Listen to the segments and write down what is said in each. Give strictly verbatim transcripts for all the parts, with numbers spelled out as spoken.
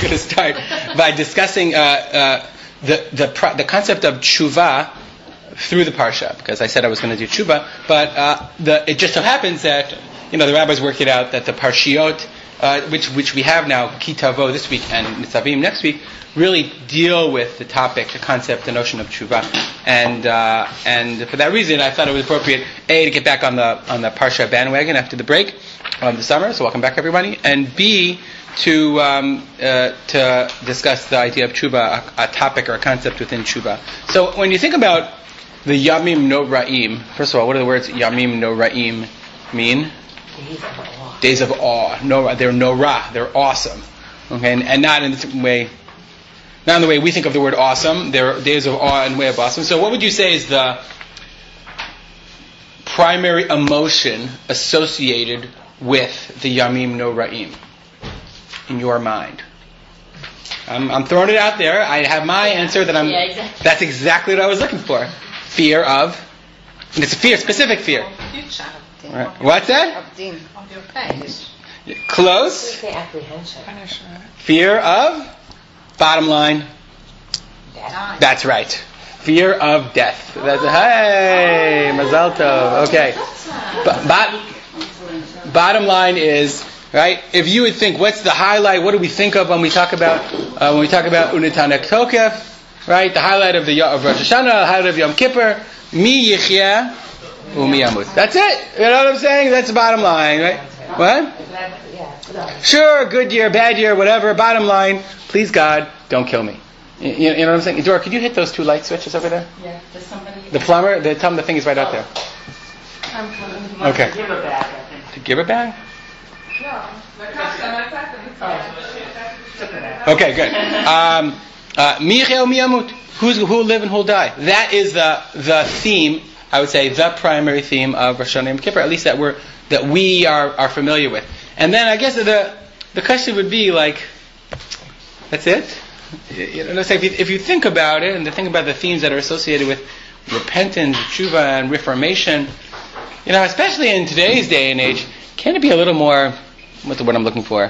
going to start by discussing uh, uh, the the pro- the concept of tshuva through the parsha, because I said I was going to do tshuva, but uh, the, it just so happens that you know the rabbis worked it out that the parshiot, uh, which which we have now, Ki Tavo this week and Nitzavim next week, really deal with the topic, the concept, the notion of tshuva, and uh, and for that reason, I thought it was appropriate a to get back on the on the parsha bandwagon after the break of the summer. So welcome back, everybody, and b to um, uh, to discuss the idea of tshuva, a, a topic or a concept within tshuva. So when you think about the Yamim No Ra'im, first of all, what do the words Yamim No Ra'im mean? Days of awe. Days of awe. No, they're no ra. They're awesome. Okay, and, and not in the way, not in the way we think of the word awesome. They're days of awe and way of awesome. So, what would you say is the primary emotion associated with the Yamim No Ra'im in your mind? I'm, I'm throwing it out there. I have my answer that I'm. Yeah, exactly. That's exactly what I was looking for. Fear of. And it's a fear, specific fear. Right. What's that? Of your page. Close. Apprehension. Fear of. Bottom line. Death. That's right. Fear of death. That's a, hey, Mazal Tov. Okay. But, but, bottom line is, right? If you would think, what's the highlight? What do we think of when we talk about uh, when we talk about Unitanek Tokef? Right? The highlight of the of Rosh Hashanah, the highlight of Yom Kippur. Mi Yichya Umi Yamut. That's it. You know what I'm saying? That's the bottom line, right? What? Sure, good year, bad year, whatever. Bottom line, please God, don't kill me. You, you know what I'm saying? Dora, could you hit those two light switches over there? Yeah. Does somebody? The plumber. The, tell him the thing is right out there. Okay. To give a bag, I think. To give a bag? No. Okay, good. Um, uh, Miyamut. Who's who will live and who will die? That is the the theme. I would say the primary theme of Rosh Hashanah and Yom Kippur, at least that we're that we are, are familiar with. And then I guess the the question would be like, that's it. You know, if you, if you think about it and to think about the themes that are associated with repentance, tshuva, and reformation, you know, especially in today's day and age, can it be a little more? What's the word I'm looking for?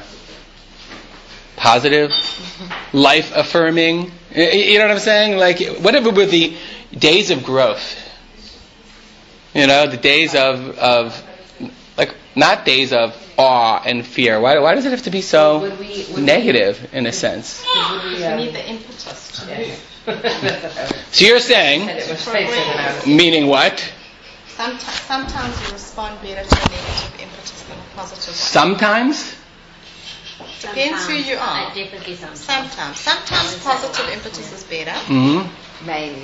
Positive, life affirming. You know what I'm saying? Like, whatever were the days of growth. You know, the days of, of like, not days of awe and fear. Why, why does it have to be so would we, would negative, we, in a sense? Would we, um, we need the impetus to yes. So you're saying, meaning what? Sometimes, sometimes you respond better to a negative impetus than a positive. Sometimes? Depends who you are. Definitely sometimes. Sometimes. Sometimes positive impetus is better. Mm-hmm. Maybe.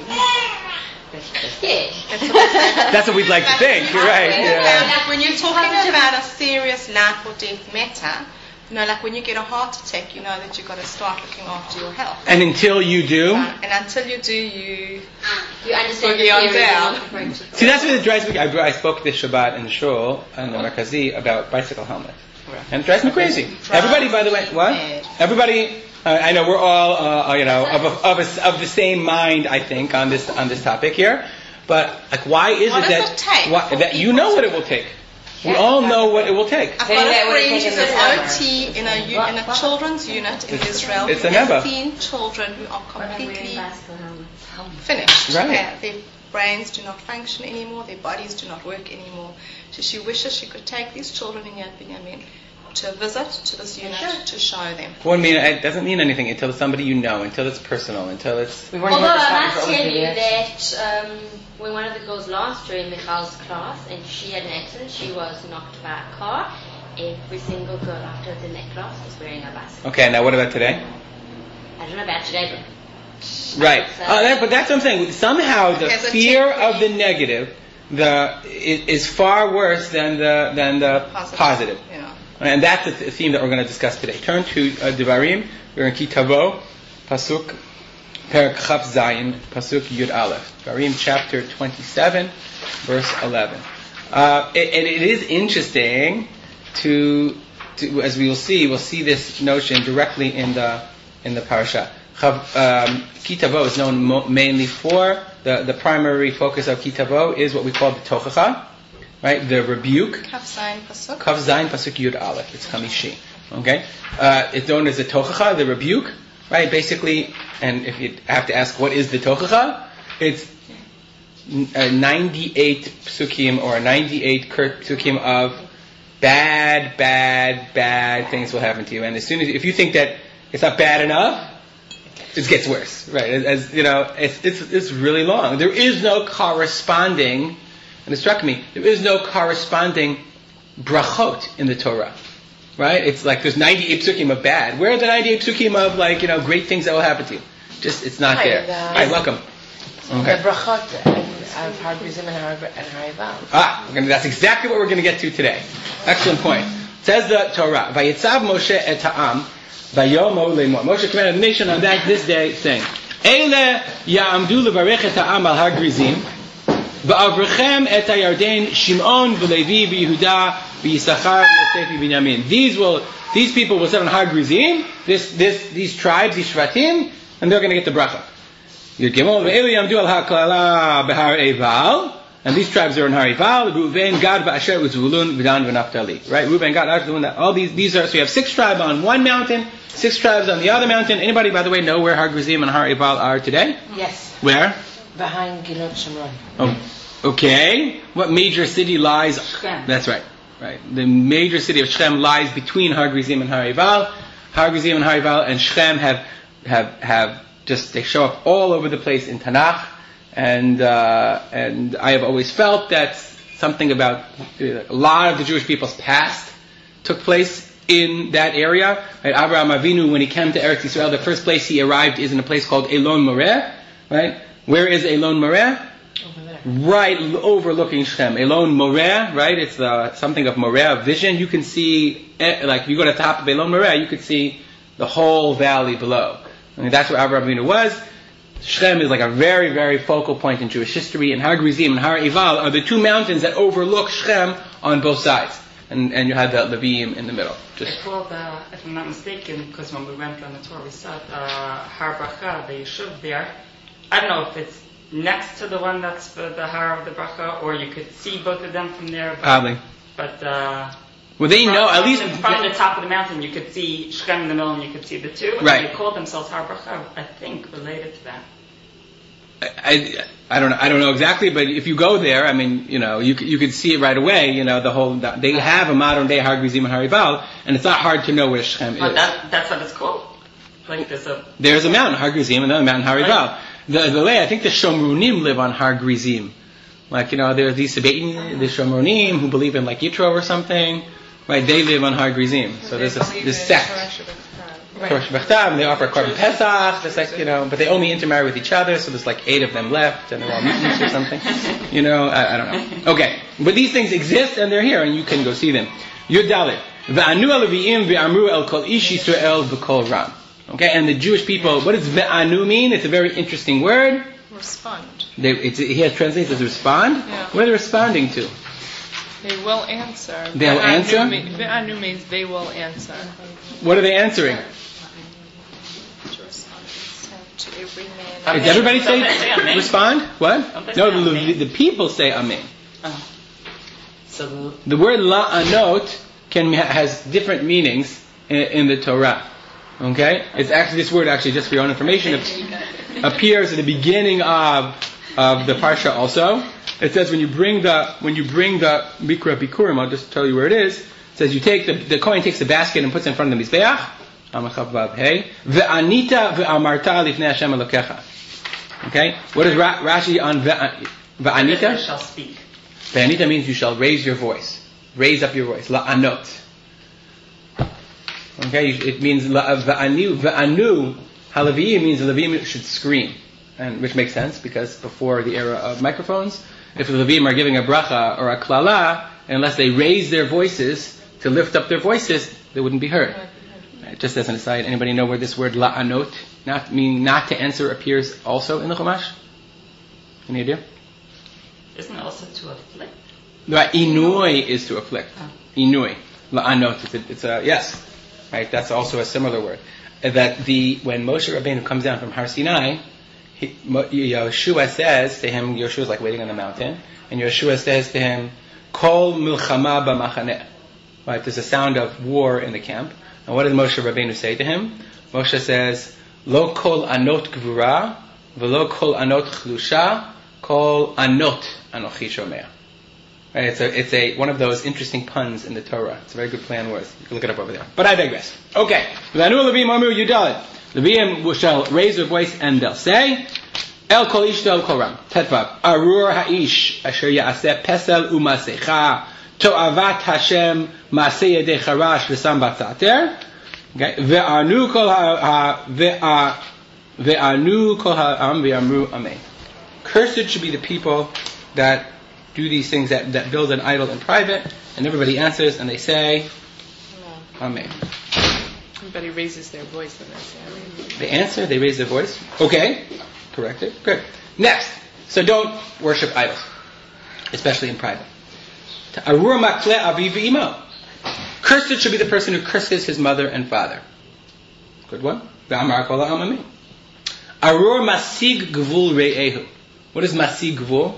Yeah. That's what, That's what we'd like to think. You're right. Yeah. When you're talking about a serious life or death matter, you know, like when you get a heart attack, you know that you've got to start looking after your health. And until you do? Uh, and until you do, you... You understand the on theory. down. See, that's what it drives me. I, I spoke this Shabbat in the shul, in the Merkazi, about bicycle helmets. And it drives me crazy. Everybody, by the way, what? Everybody, uh, I know we're all, uh, you know, of a, of, a, of the same mind, I think, on this on this topic here. But like, why is what it does that it take why, that you know what it will take? We Yeah. all know what it will take. I've got a Very friend well who's taken an this O T in a, u- in a children's unit in It's- Israel. it's who a has never. seen children who are completely Completely. finished. Right. Uh, their brains do not function anymore. Their bodies do not work anymore. So she wishes she could take these children in Yad Binyamin to visit to this unit to show them. Well, I mean, it doesn't mean anything until it's somebody you know, until it's personal, until it's... We Although I must tell you that um, when one of the girls last year in Michal's class and she had an accident, she was knocked by a car. Every single girl after the next class was wearing a bicycle. Okay, now what about today? I don't know about today, but... Right. Uh, that, but that's what I'm saying. Somehow the There's a fear temporary- of the negative the is, is far worse than the than the Positive. positive. Yeah. And that's the th- theme that we're going to discuss today. Turn to uh, Devarim. We're in Ki Tavo, Pasuk, Perak Chav Zayin, Pasuk Yud Aleph. Devarim chapter twenty-seven, verse eleven. Uh, and it, it is interesting to, to, as we will see, we'll see this notion directly in the in the parasha. Chav, um, Ki Tavo is known mo- mainly for the the primary focus of Ki Tavo is what we call the Tochacha. Right, the rebuke. Kaf Zayin Pasuk. Kaf Zayin Pasuk Yud Aleph. It's Chamishi. Okay, uh, it's known as the tochacha, the rebuke, right? Basically, and if you have to ask what is the tochacha, it's a ninety-eight psukim or ninety-eight psukim of bad, bad, bad things will happen to you. And as soon as if you think that it's not bad enough, it gets worse, right? As, as you know, it's, it's it's really long. There is no corresponding, and it struck me, there is no corresponding brachot in the Torah, right? It's like there's ninety-eight psukim of bad. Where are the ninety-eight psukim of like you know great things that will happen to you? Just it's not Hi, there. the, Hi, welcome. Okay. The brachot of Har Gerizim and Har and Har Eival. Ah, we're gonna, that's exactly what we're going to get to today. Excellent point. Says the Torah, "Vayitzav Moshe et ha'am, vayomo le'mo." Moshe commanded the nation on that this day, saying, "Eile ya'amdu levarech et ha'am al Har Gerizim, va'avrechem et ha'Yarden Shimon v'Levi v'Yehuda v'Yisachar v'Yosef v'Binyamin." These will, these people will sit on Har Gerizim. This, this, these tribes, these shvatim, and they're going to get the bracha. Yud Gimel ve'elu ya'amdu al ha'klala b'Har Eival. And these tribes are in Har Eival, Reuven, Gad, Asher, Zvulun, V'dan, V'Naftali. Right? Reuven, Gad, Asher, Zvulun. All these, these are, so you have six tribes on one mountain, six tribes on the other mountain. Anybody, by the way, know where Har Gerizim and Har Eival are today? Yes. Where? Behind Ginot Shimron. Oh, okay. What major city lies? Shechem. That's right. Right. The major city of Shechem lies between Har Gerizim and Har Eival. Har Gerizim and Har Eival and Shechem have, have, have just, they show up all over the place in Tanakh. And uh, and I have always felt that something about uh, a lot of the Jewish people's past took place in that area. Right? Abraham Avinu, when he came to Eretz Yisrael, the first place he arrived is in a place called Elon Moreh. Right? Where is Elon Moreh? Over there. Right overlooking Shechem. Elon Moreh, right? It's uh, something of Moreh, of vision. You can see, eh, like if you go to the top of Elon Moreh, you could see the whole valley below. I mean, that's where Abraham Avinu was. Shechem is like a very, very focal point in Jewish history, and Har Gerizim and Har Eival are the two mountains that overlook Shechem on both sides. And and you have the Leviim in the middle. Just It's called, uh, if I'm not mistaken, because when we went on the tour, we saw it, uh, Har Bracha, the Yishuv there. I don't know if it's next to the one that's the, the Har of the Bracha, or you could see both of them from there. But, probably. But uh, Well, they from, know at from least the, from the top of the mountain, you could see Shechem in the middle, and you could see the two. And Right. they called themselves Har Bracha, I think, related to that. I, I don't know. I don't know exactly, but if you go there, I mean, you know, you you could see it right away. You know, the whole they have a modern day Har Gerizim and Har Eival, and it's not hard to know where Shechem But is. that, that's what it's called. Like there's a There's a mountain Har Gerizim and another mountain Har Eival. The the way I think the Shomronim live on Har Gerizim, like you know, there's these Sabaean, the Shomronim who believe in like Yitro or something, right? They live on Har Gerizim. So there's this this sect. Korosh Bechtav, and they offer Korban Pesach, just like, you know, but they only intermarry with each other, so there's like eight of them left, and they're all mutants or something. You know, I, I don't know. Okay, but these things exist, and they're here, and you can go see them. Yud Dalet. Ve'anu el Leviim ve'amru el kol ish Yisrael v'kol ram. Okay, and the Jewish people, what does ve'anu mean? It's a very interesting word. Respond. They, it's, he has translated as respond. Yeah. What are they responding to? They will answer. They'll Ve'anu answer? me- Ve'anu means they will answer. What are they answering? To respond to every man. Does everybody Don't they say say amen? respond? What? Don't they No, say the, amen? the people say amen. oh. So The word la'anot can has different meanings in, in the Torah. Okay, it's actually this word actually just for your own information it appears at the beginning of of the parsha. Also, it says when you bring the when you bring the Mikra Bikurim, I'll just tell you where it is. It says you take the the Kohen takes the basket and puts it in front of the mizbeach. Hey, ve'anita ve'amarta lifnei Hashem Elokecha. Okay, what is Ra- Rashi on ve'anita? Ve'anita shall speak. Ve'anita means you shall raise your voice. Raise up your voice. La'anot. Okay, it means la- ve'anu. Ve'anu. Halavi means the Levim should scream. And which makes sense because before the era of microphones, if the Levim are giving a bracha or a klala, unless they raise their voices to lift up their voices, they wouldn't be heard. Right, just as an aside, anybody know where this word la'anot, not meaning not to answer, appears also in the Chumash? Any idea? Isn't it also to afflict? Right, inui is to afflict. Oh. Inui. La'anot. It's a, it's a, yes. Right, that's also a similar word. That the, when Moshe Rabbeinu comes down from Har Sinai, he, Mo, Yeshua says to him, Yeshua's like waiting on the mountain, and Yeshua says to him, Kol milchama b'machaneh. Right, there's a sound of war in the camp. And what does Moshe Rabbeinu say to him? Moshe says, Lo kol anot gvura, velo kol anot chlusha, kol anot anochi shomea. Right, it's a, it's a, one of those interesting puns in the Torah. It's a very good play on words. You can look it up over there. But I digress. Okay. V'anu Levim Amru Yudalit. Levim shall raise their voice and they'll say, El kol ish el kol ram. Tetvav. Arur ha'ish asher ya'aseh pesel u'masecha to'avat Hashem ma'aseh yedei charash v'sam batzater. Okay. Ve'anu kol ha, ve'anu kol ha'am ve'amru amen. Cursed should be the people that do these things, that, that build an idol in private, and everybody answers and they say, amen. Everybody raises their voice when they say amen. They answer, they raise their voice. Okay, corrected. Good. Next, so don't worship idols, especially in private. Arur makle aviv v'imo. Cursed should be the person who curses his mother and father. Good one. Ve'amar kol ha'am amen. Arur masig gvul re'ehu. What is masig gvul?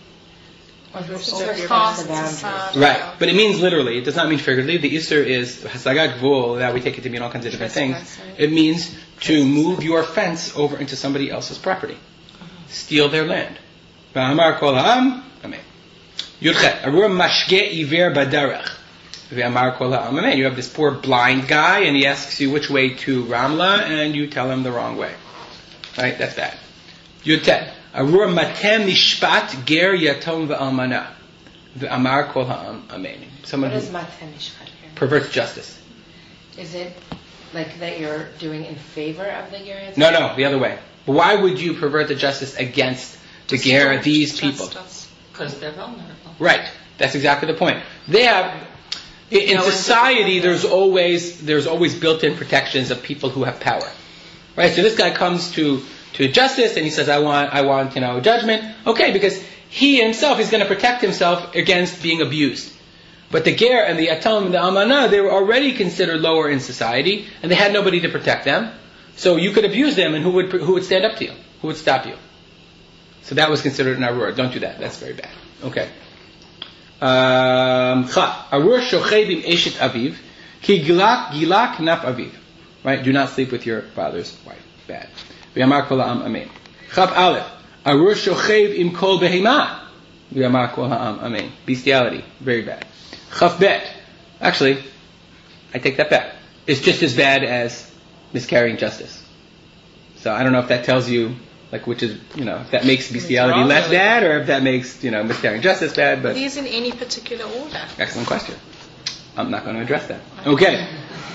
Right, but it means literally. It does not mean figuratively. The Isser is hasagat gvul, that we take it to mean all kinds of different things. It means to move your fence over into somebody else's property, steal their land. V'amar kol ha'am amen. Yudchet arur mashge iver badarech. V'amar kol ha'am amen. You have this poor blind guy, and he asks you which way to Ramla, and you tell him the wrong way. Right, that's that. Yudchet. Arur matem mishpat ger yatom v'almana v'amar kol ha'am amen. Someone what who is matem mishpat here? Perverts justice. Is it like that you're doing in favor of the ger? No, no, the other way. Why would you pervert the justice against the ger, these people? Because they're vulnerable. Right. That's exactly the point. They have in, in society. There's always there's always built-in protections of people who have power. Right. So this guy comes to. to justice, and he says, I want, I want, you know, judgment. Okay, because he himself is going to protect himself against being abused. But the ger and the atom and the almana, they were already considered lower in society, and they had nobody to protect them. So you could abuse them, and who would, who would stand up to you? Who would stop you? So that was considered an arur. Don't do that. That's very bad. Okay. Um, arur shochei bim eshet aviv, ki gilak gilak naf aviv. Right? Do not sleep with your father's wife. Bad. V'yamar kol ha'am amen. Chaf aleph. Arur shochev im kol behema. V'yamar kol ha'am amen. Bestiality. Very bad. Chaf bet. Actually, I take that back. It's just as bad as miscarrying justice. So I don't know if that tells you, like, which is, you know, if that makes bestiality less bad, or if that makes, you know, miscarrying justice bad, but... Are these in any particular order? Excellent question. I'm not going to address that. Okay.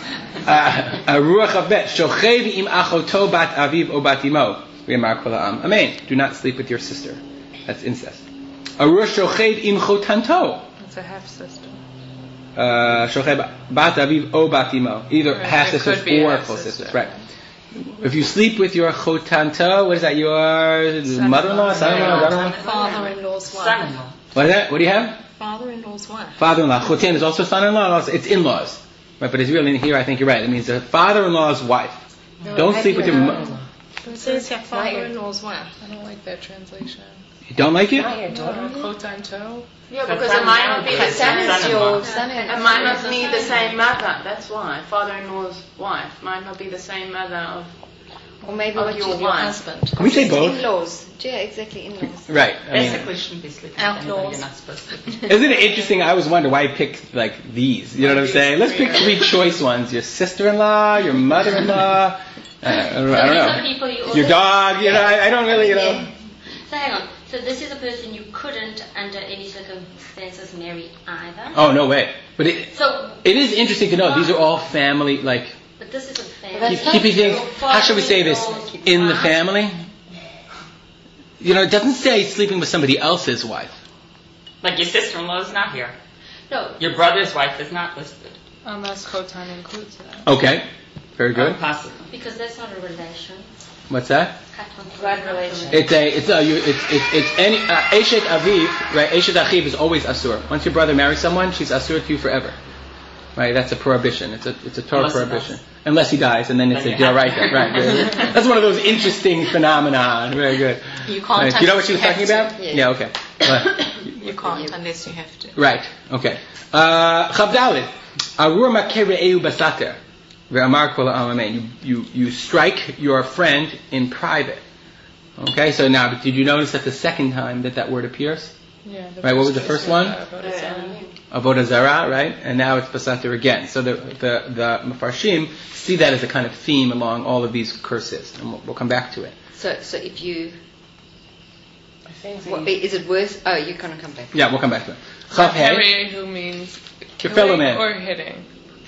Ruach Abet, Shochev im achoto bat aviv o bat imo. V'yamar kol ha'am amen. Do not sleep with your sister. That's incest. Arur shochev im chotanto. It's a half sister. Shochev bat aviv o bat imo. Either Right, half it sisters could be or half full sister. sisters. Right. If you sleep with your chotanto, what is that? Your mother-in-law, son-in-law, daughter-in-law? Father-in-law's wife. Son-in-law. What is that? What do you have? Father-in-law's wife. Father-in-law. Chotan is also son-in-law. Also, it's in-laws. Right, but it's really here. I think you're right. It means the father-in-law's wife. No, Don't sleep with your. Mo- daughter-in-law. It says here father-in-law's wife. I don't like that translation. you don't like it? Not your daughter-in-law. Quote on toe. Yeah, because it might not be the same as your son-in-law. It might not be the same mother. That's why father-in-law's wife might not be the same mother of. Or maybe Of what your you, your wife. husband. Can we say both? In-laws. Yeah, exactly, in-laws. Right. I mean, Basically, shouldn't be sleeping with anybody Outlaws. you're not supposed to. isn't it interesting? I always wonder why I picked like these. You know what I'm saying? Let's pick three choice ones: your sister-in-law, your mother-in-law. Uh, I don't, I don't Some people you know. also Your dog. You know, I, I don't really, you know. So hang on. So this is a person you couldn't, under any circumstances, marry either. Oh no way! But it, So, it is interesting to know these are all family. Like but this is a keep, family. keeping things. How should we say this? In the family. You know, it doesn't say sleeping with somebody else's wife. Like your sister-in-law is not here. No. Your brother's wife is not listed. Unless Khotan includes that. Okay. Very good. Possible. Because that's not a relation. What's that? Blood relation. It's a, it's a, you, it's, it's, it's any, uh, Eshet Aviv, right? Eshet Achiv is always Asur. Once your brother marries someone, she's Asur to you forever. Right? That's a prohibition. It's a, it's a Torah Unless he prohibition. dies. Unless he dies, and then it's Then a you have right, to. right. That's one of those interesting phenomena. Very good. You can't Right. Do you know what unless she was you have talking to. about? Yeah, okay. Right. You can't unless you have to. Right. Okay. Uh, Chavdalid. Arur makeh re'eu basater. Ve'amar kol ha'am amen. You, you, you strike your friend in private. Okay, so now, did you notice that the second time that that word appears? Yeah. Right, what was the first one? Avodah Zarah. Avodah Zarah, right? And now it's Basater again. So the, the, the Mefarshim see that as a kind of theme among all of these curses. And we'll, we'll come back to it. So, so if you, I think what, is it worse? Oh, you're going to come back. Yeah, we'll come back to it. Chav Hei. Who means Your fellow killing man. or hitting?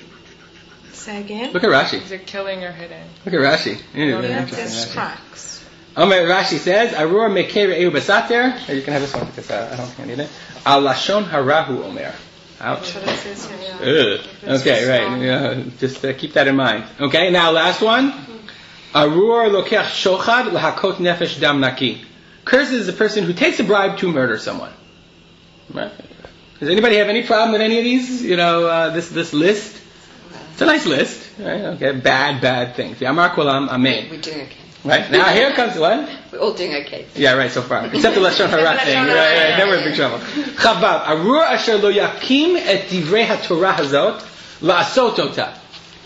Say again. Look at Rashi. Is it killing or hitting? Look at Rashi. Yeah, Yeah, interesting, There's Rashi. strikes. Omer Rashi says, Arur mekei re'eu basater. You can have this one because uh, I don't think I need it. Al lashon harahu omer. Ouch. What it says here, yeah. Ugh. Okay, right. Yeah, just uh, keep that in mind. Okay, now last one. Arur lokech shochad lahakot nefesh dam naki. Curse is a person who takes a bribe to murder someone. Right? Does anybody have any problem with any of these? You know, uh, this this list. It's a nice list, right? Okay, bad, bad things. Amar kolam, amen. We're doing okay. Right now, here comes what? We're all doing okay. Yeah, right. So far, except the lashon hara thing. Right, right. Then we're in big trouble. Chavav arur asher lo yakim et divrei haTorah hazot la'asot ota.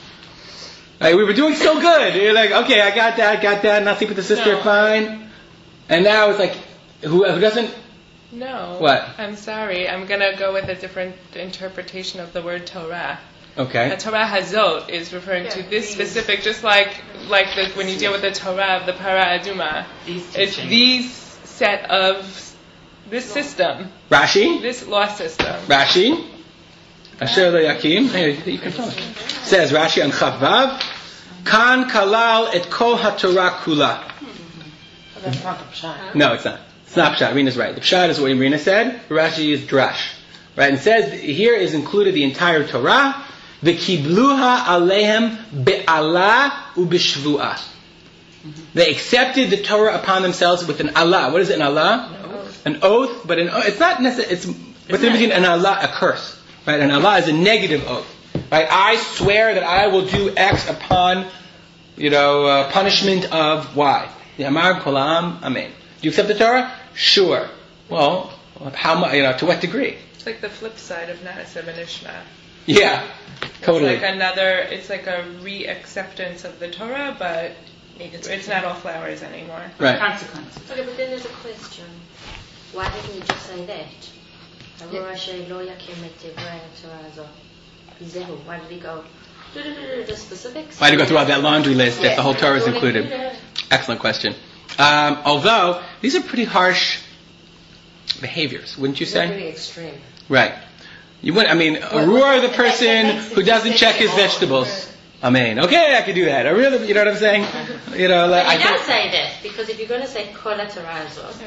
Right, we were doing so good. You're like, okay, I got that, got that. Not sleep with the sister, No. fine. And now it's like, who, who doesn't? No. What? I'm sorry. I'm going to go with a different interpretation of the word Torah. Okay. The Torah Hazot is referring to this specific, just like like the, when you deal with the Torah of the Para Aduma. These It's teachings. these set of, this system, Rashi. this law system. Rashi. Asher lo yakim. Hey, you can tell. Says Rashi on Chavav. Kan kalal et kol haTorah kula. But that's not the pshat. No, it's not. It's not pshat. Rena's right. The pshat is what Rena said. Rashi is drash. Right? And it says here is included the entire Torah. V'kibluha alehem be'ala u'b'shvu'ah. They accepted the Torah upon themselves with an Allah. What is it, an Allah? An oath. An oath, but an oath, it's not necessarily, it's, what's the difference between an Allah, a curse? Right? An Allah is a negative oath. Right? I swear that I will do X upon, you know, uh, punishment of Y. Yamar kolam, amen. Do you accept the Torah? Sure. Well, how much, you know, to what degree? It's like the flip side of Na'aseh V'nishma. Yeah, totally. It's like another, it's like a re-acceptance of the Torah, but it's not all flowers anymore. Right. Consequences. Okay, but then there's a question. Why didn't he just say that? Arur asher lo yakim et divrei haTorah hazot. Zehu. Why did he go? The specifics. Why do you go through all that laundry list if the whole Torah is included? Excellent question. Um, although, these are pretty harsh behaviors, wouldn't you They're say? pretty extreme. Right. You would, I mean, Arur, the person who doesn't check his vegetables. Amen. Okay, I can do that. I really, you know what I'm saying? You know, like, But I he does think, say that, because if you're going to say kol haTorah hazot,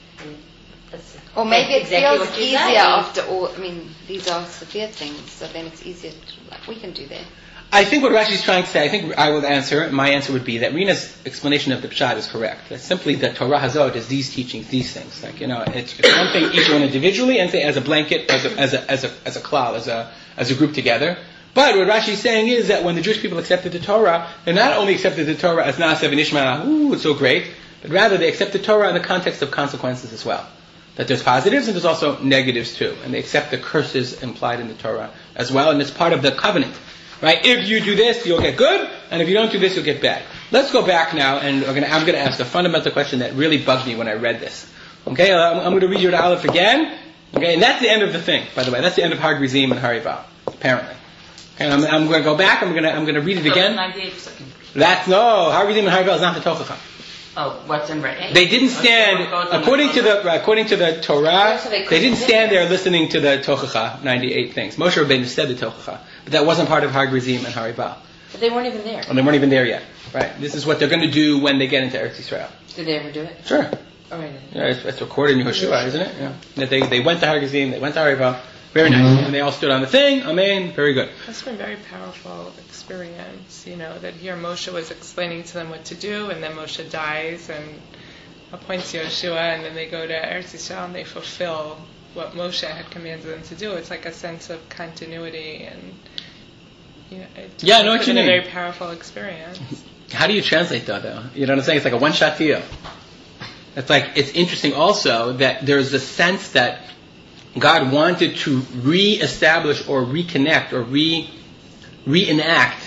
that's Or maybe it exactly feels what you're easier saying. after all. I mean, these are severe things, so then it's easier to, like, we can do that. I think what Rashi's trying to say, I think I will answer, my answer would be that Rena's explanation of the Pshat is correct. That simply the Torah Hazot is these teachings, these things. Like, you know, it's, it's one thing each one individually and say as a blanket, as a, as a, as a, as a klal, as a, as a group together. But what Rashi's saying is that when the Jewish people accepted the Torah, they not only accepted the Torah as Na'aseh V'nishma, ooh, it's so great, but rather they accept the Torah in the context of consequences as well. That there's positives and there's also negatives too. And they accept the curses implied in the Torah as well, and it's part of the covenant. Right? If you do this, you'll get good, and if you don't do this, you'll get bad. Let's go back now, and we're gonna, I'm going to ask a fundamental question that really bugged me when I read this. Okay, I'm, I'm going to read you the Aleph again. Okay, and that's the end of the thing, by the way. That's the end of Har Grizim and Harival, apparently. And I'm, I'm going to go back. I'm going to I'm going to read it again. ninety-eight seconds. That's no Har Grizim and Harival is not the Tochacha. Oh, what's in red? They didn't stand according to the according to the Torah. So they They didn't couldn't stand there listening to the Tochacha, ninety-eight things. Moshe Rabbeinu said the Tochacha, but that wasn't part of Har Grizim and Harival, But they weren't even there. and they weren't even there yet. Right? This is what they're going to do when they get into Eretz Yisrael. Did they ever do it? Sure. Oh, right. Yeah, it's, it's recorded in Yehoshua, isn't it? Yeah. That they they went to Har Grizim, they went to Harival. Very nice. And they all stood on the thing. Amen. Very good. That's been a very powerful experience, you know, that here Moshe was explaining to them what to do, and then Moshe dies and appoints Yeshua, and then they go to Eretz Yisrael and they fulfill what Moshe had commanded them to do. It's like a sense of continuity, and you know, it's, Yeah, I know it's what you been mean. a very powerful experience. How do you translate that, though? You know what I'm saying? It's like a one-shot deal. It's like, it's interesting also that there's a sense that God wanted to re-establish or reconnect or re reenact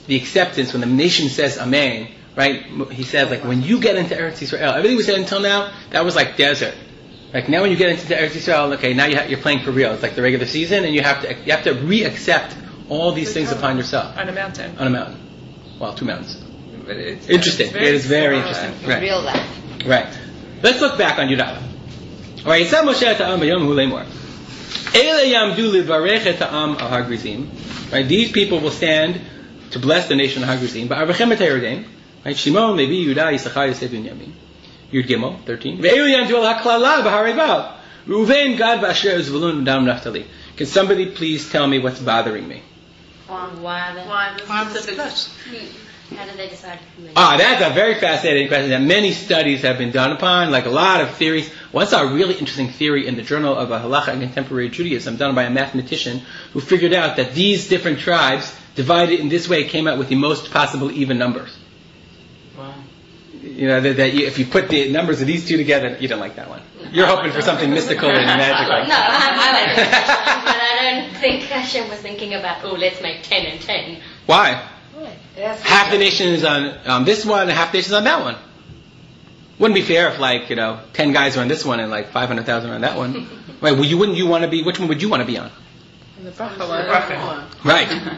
the acceptance, when the nation says Amen, right? He says, like, when you get into Eretz Yisrael, everything we said until now, that was like desert. Like, now when you get into Eretz Yisrael, okay, now you ha- you're playing for real. It's like the regular season, and you have to you have to re-accept all these things upon yourself. On a mountain. On a mountain. Well, two mountains. But it's, Interesting. it's very It is very similar. interesting. Right. Real life. Right. Let's look back on Yudala. All right. Yitzhak Moshe et ha'am b'yom hu lemor. Ele yamdu livarech et ha'am al har Grizim. Right. These people will stand to bless the nation of Har Grizim. Ba'arvechem et ha'Yordain. Right. Shimon, Levi, Yehuda, Yisachar, Yosef, Binyamin. Yud Gimel, thirteen. Ve'ele yamdu al ha'klala b'harei Baal. Reuven, Gad, Vasher, Zvulun, Dam, Naphtali. Can somebody please tell me what's bothering me? Why the, Why the Why the specific- split? how did they decide to make Ah, that's a very fascinating question that many studies have been done upon, like a lot of theories. One saw a really interesting theory in the Journal of Halacha and Contemporary Judaism done by a mathematician who figured out that these different tribes, divided in this way, came out with the most possible even numbers. Wow. You know, that, that you, if you put the numbers of these two together, you don't like that one. You're hoping for something mystical and magical. No, I'm, I like it. But I don't think Hashem was thinking about, oh, let's make ten and ten. Why? That's Half the nation is on um, this one, and half the nation is on that one. Wouldn't be fair if, like, you know, ten guys are on this one and like five hundred thousand are on that one. Right? Well, you wouldn't you want to be? Which one would you want to be on? And the bracha The one. bracha one. Right.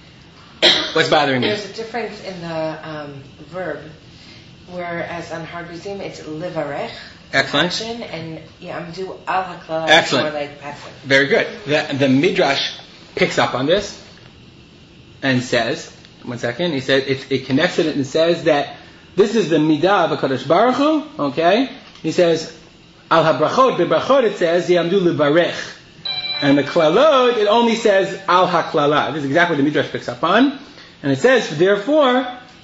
What's bothering me? There's a difference in the um, verb, whereas on Har Grizim it's livarech, Excellent. action, and yamdu al haklala, Excellent. more like passive. Very good. The, the Midrash picks up on this and says, one second, he said, it, it connects it and says that this is the midah of HaKadosh Baruch Hu, okay? He says, al habrachot, bebrachot it says, yamdu livarech. And the klalot, it only says al haklala. This is exactly what the Midrash picks up on. And it says, therefore,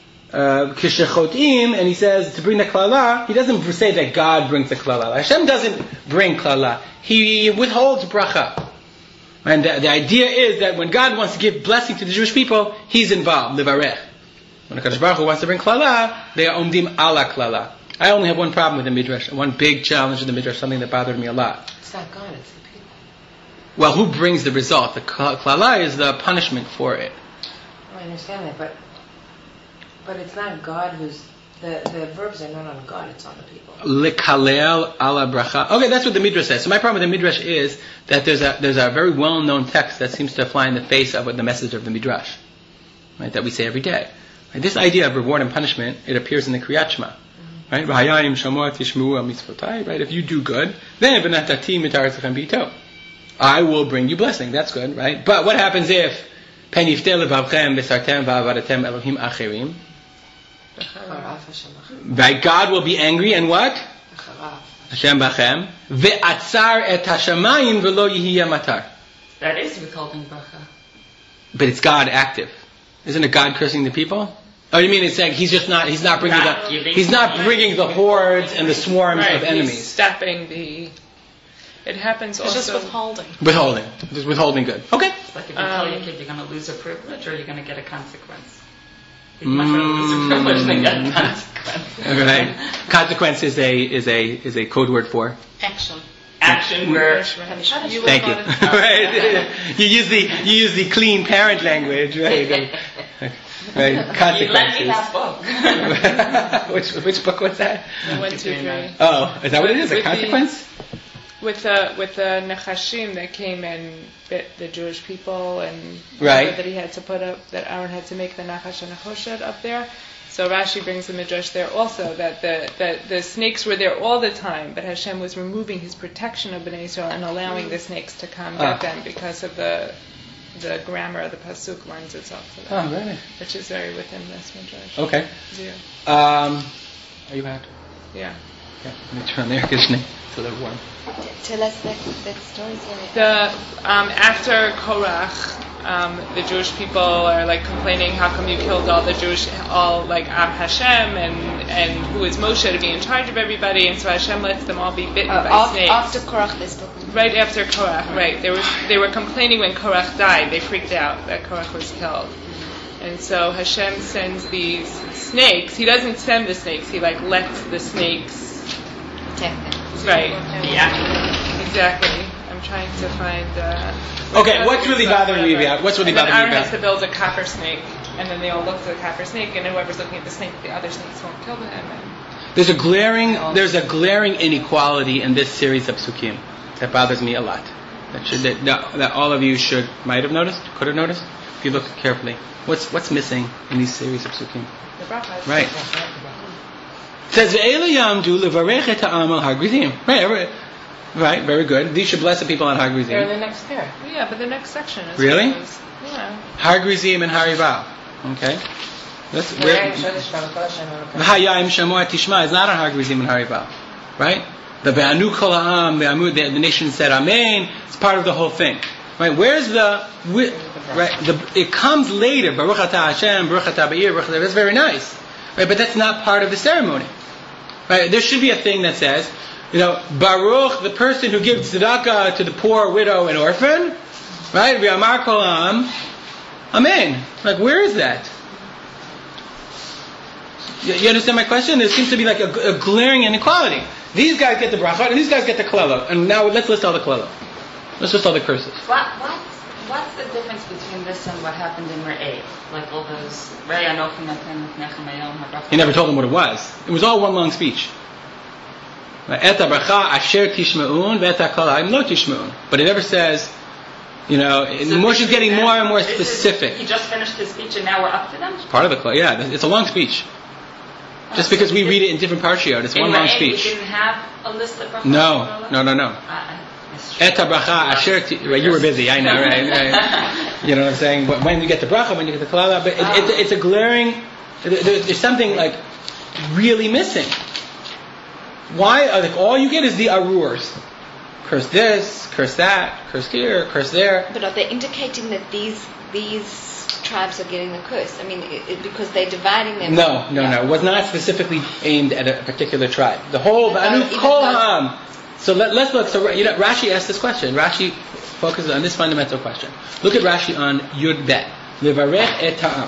kishechotim, and he says, to bring the klala, he doesn't say that God brings the klala. Hashem doesn't bring klala. He withholds bracha. And the, the idea is that when God wants to give blessing to the Jewish people, He's involved, livarech. When HaKadosh Baruch Hu wants to bring klala, they are omdim ala klala. I only have one problem with the Midrash, one big challenge with the Midrash, something that bothered me a lot. It's not God, it's the people. Well, who brings the result? The klala is the punishment for it. I understand that, but but it's not God who's the the verbs are not on God; it's on the people. Likalel ala bracha. Okay, that's what the Midrash says. So my problem with the Midrash is that there's a there's a very well known text that seems to fly in the face of what the message of the Midrash, right? That we say every day. Right? This idea of reward and punishment, it appears in the Kriyat Shema, right? V'hayayim shamor tishmeu mitzvotai. Right? If you do good, then v'natati mitaretzachem b'ito. I will bring you blessing. That's good, right? But what happens if pen yifteh levavchem v'sartem v'avadatem Elohim acherim? Right? God will be angry and what? Hashem bachem ve'atzar et hashamayim v'lo yihiyeh matar. That is withholding bracha. But it's God active, isn't it? God cursing the people? Oh, you mean it's like he's just not? He's not bringing Not the. giving- He's not bringing the hordes and the swarms Right, of he's enemies. stopping the. It happens It's also. just withholding. Withholding, just withholding good. Okay. It's like if you tell your Um, kid you're going to lose a privilege or you're going to get a consequence. You'd much rather lose a privilege than get a consequence. Right. Consequence is a is a is a code word for. Action. Action where You will Thank you. not- Right. You use the you use the clean parent language, right? Right. you let me Consequences. that book. which which book was that? The one, two, three. Oh, is that what it is? A With the- consequence? With the with the Nechashim that came and bit the Jewish people, and Right. that he had to put up, that Aaron had to make the Nachash and Nechoshet up there. So Rashi brings the Midrash there also that the that the snakes were there all the time, but Hashem was removing His protection of Bnei Israel and allowing the snakes to come Ah. get them because of the the grammar of the pasuk lends itself to that, Oh, really? which is very within this Midrash. Okay. Yeah. Um, are you out? Yeah. Yeah. Let me turn there because it's a little warm. Tell us that, that story. Sorry. The um, after Korach, um, the Jewish people are like complaining, how come you killed all the Jewish, all like Am Hashem, and and who is Moshe to be in charge of everybody? And so Hashem lets them all be bitten Uh, by after, snakes. after Korach, this book. Right after Korach, right? They were they were complaining when Korach died. They freaked out that Korach was killed, and so Hashem sends these snakes. He doesn't send the snakes. He like lets the snakes. Protect them. Right. The action. Exactly. I'm trying to find. Uh, Okay, what's really bothering me about what's really and then bothering me Aaron has about to build a copper snake. and then they all look at the kaper snake, and whoever's looking at the snake, the other snakes won't kill them. And There's a glaring, there's a glaring inequality in this series of psukim that bothers me a lot. That should, that, that all of you should, might have noticed, could have noticed, if you look carefully. What's what's missing in these series of psukim? the brachas. Right. It says, Ve'elu yamdu levarech et ha'am al har grizim. Right, right, right, very good. These should bless the people on har They're in grizim. the next pair. Yeah, but the next section is Really? what it is. Yeah. Har grizim and harival. Okay. That's Where- where. V'hayayim shamoa tishma is not on har grizim and harival. Right? The ve'anu kol ha'am, the, the nation said amen. It's part of the whole thing. Right? Where's the, right? The, it comes later. Baruch atah Hashem, Baruch atah Ba'ir, Baruch atah. That's very nice. Right? But that's not part of the ceremony. Right? There should be a thing that says, you know, Baruch, the person who gives tzedakah to the poor, widow, and orphan. Right? V'amar kol ha'am. Amen. Like, where is that? You, you understand my question? There seems to be like a, a glaring inequality. These guys get the bracha, and these guys get the klala. And now let's list all the klala. Let's list all the curses. What, what's, what's the difference between this and what happened in Re'eh? Like all those, Re'eh Anochi Naten Nechem Hayom HaBracha. He never told them what it was. It was all one long speech. Et bracha asher tishma'un ve'et ha'klala lo tishma'un. But it never says, you know, So Moshe's getting this- more and more this is- specific. He just finished his speech and now we're up to them? Part of the klala, yeah. It's a long speech. Just because we read it in different parshiot, it's one in long Re'eh speech. we didn't have a list of brachot? No, no, no, no. Uh, that's true. Et bracha asher ti- right, you were busy, I know, right? right. You know what I'm saying? But when you get the bracha, when you get the klala, but it, it, it's a glaring. There, there's something like really missing. Why? uh, Like all you get is the arurs. Curse this, curse that, curse here, curse there. But are they indicating that these these tribes are getting the curse? I mean, it, it, because they're dividing them. No, no, no. It was not specifically aimed at a particular tribe. The whole No, Anu even Kol though- Ha'am. So let, let's look. So you know, Rashi asked this question. Rashi focuses on this fundamental question. Look at Rashi on Yud Bet. Levarech et Ha'am.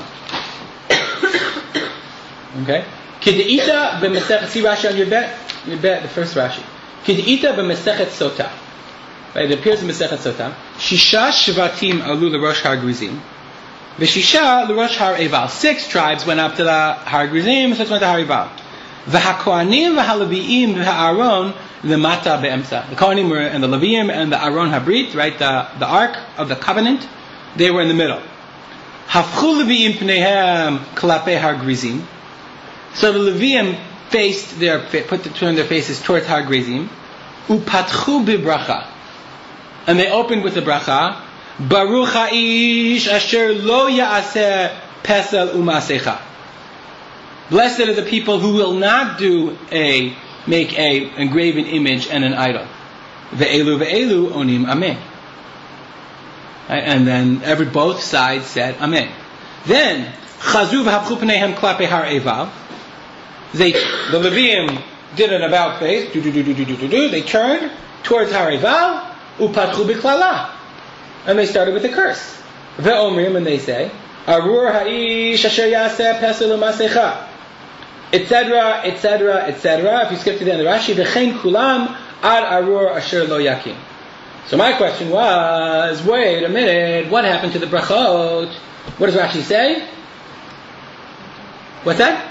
Okay. Kid'ita b'mesechet. See Rashi on Yud Bet. Yud Bet, the first Rashi. Kid'ita b'mesechet Sotah. Right. It appears in Mesechet Sotah. Shisha shvatim alu l'rosh har grizim. V'shisha l'rosh har eval. Six tribes went up to the har grizim. Six went to har eval. V'hakohanim v'haleviim v'ha'aron l'mata be'emsa. The Kohanim were and the Leviim and the Aron Habrit, right? The the Ark of the Covenant. They were in the middle. Hafchu Leviim pneihem klape har grizim. So the Leviim faced their put the, turned their faces towards har grizim. Upatchu bibracha. And they opened with the bracha, Baruch ha'ish asher lo ya'aseh pesel u'masecha. Blessed are the people who will not do a, make a engraven image and an idol. Ve'elu ve'elu onim amen. Right? And then every, both sides said amen. Then, chazu v'hapchu pneihem klape har eval. They, the Leviim did an about face, do do do do do do do do. They turned towards har eval. Upatchu biklala, and they started with the curse. Ve'omrim, and they say, Arur ha'ish asher yaseh pesel u'masecha, etc., etc., et cetera. If you skip to the end of Rashi, v'chein kulam ad arur asher lo yakim. So my question was, wait a minute, what happened to the brachot? What does Rashi say? What's that?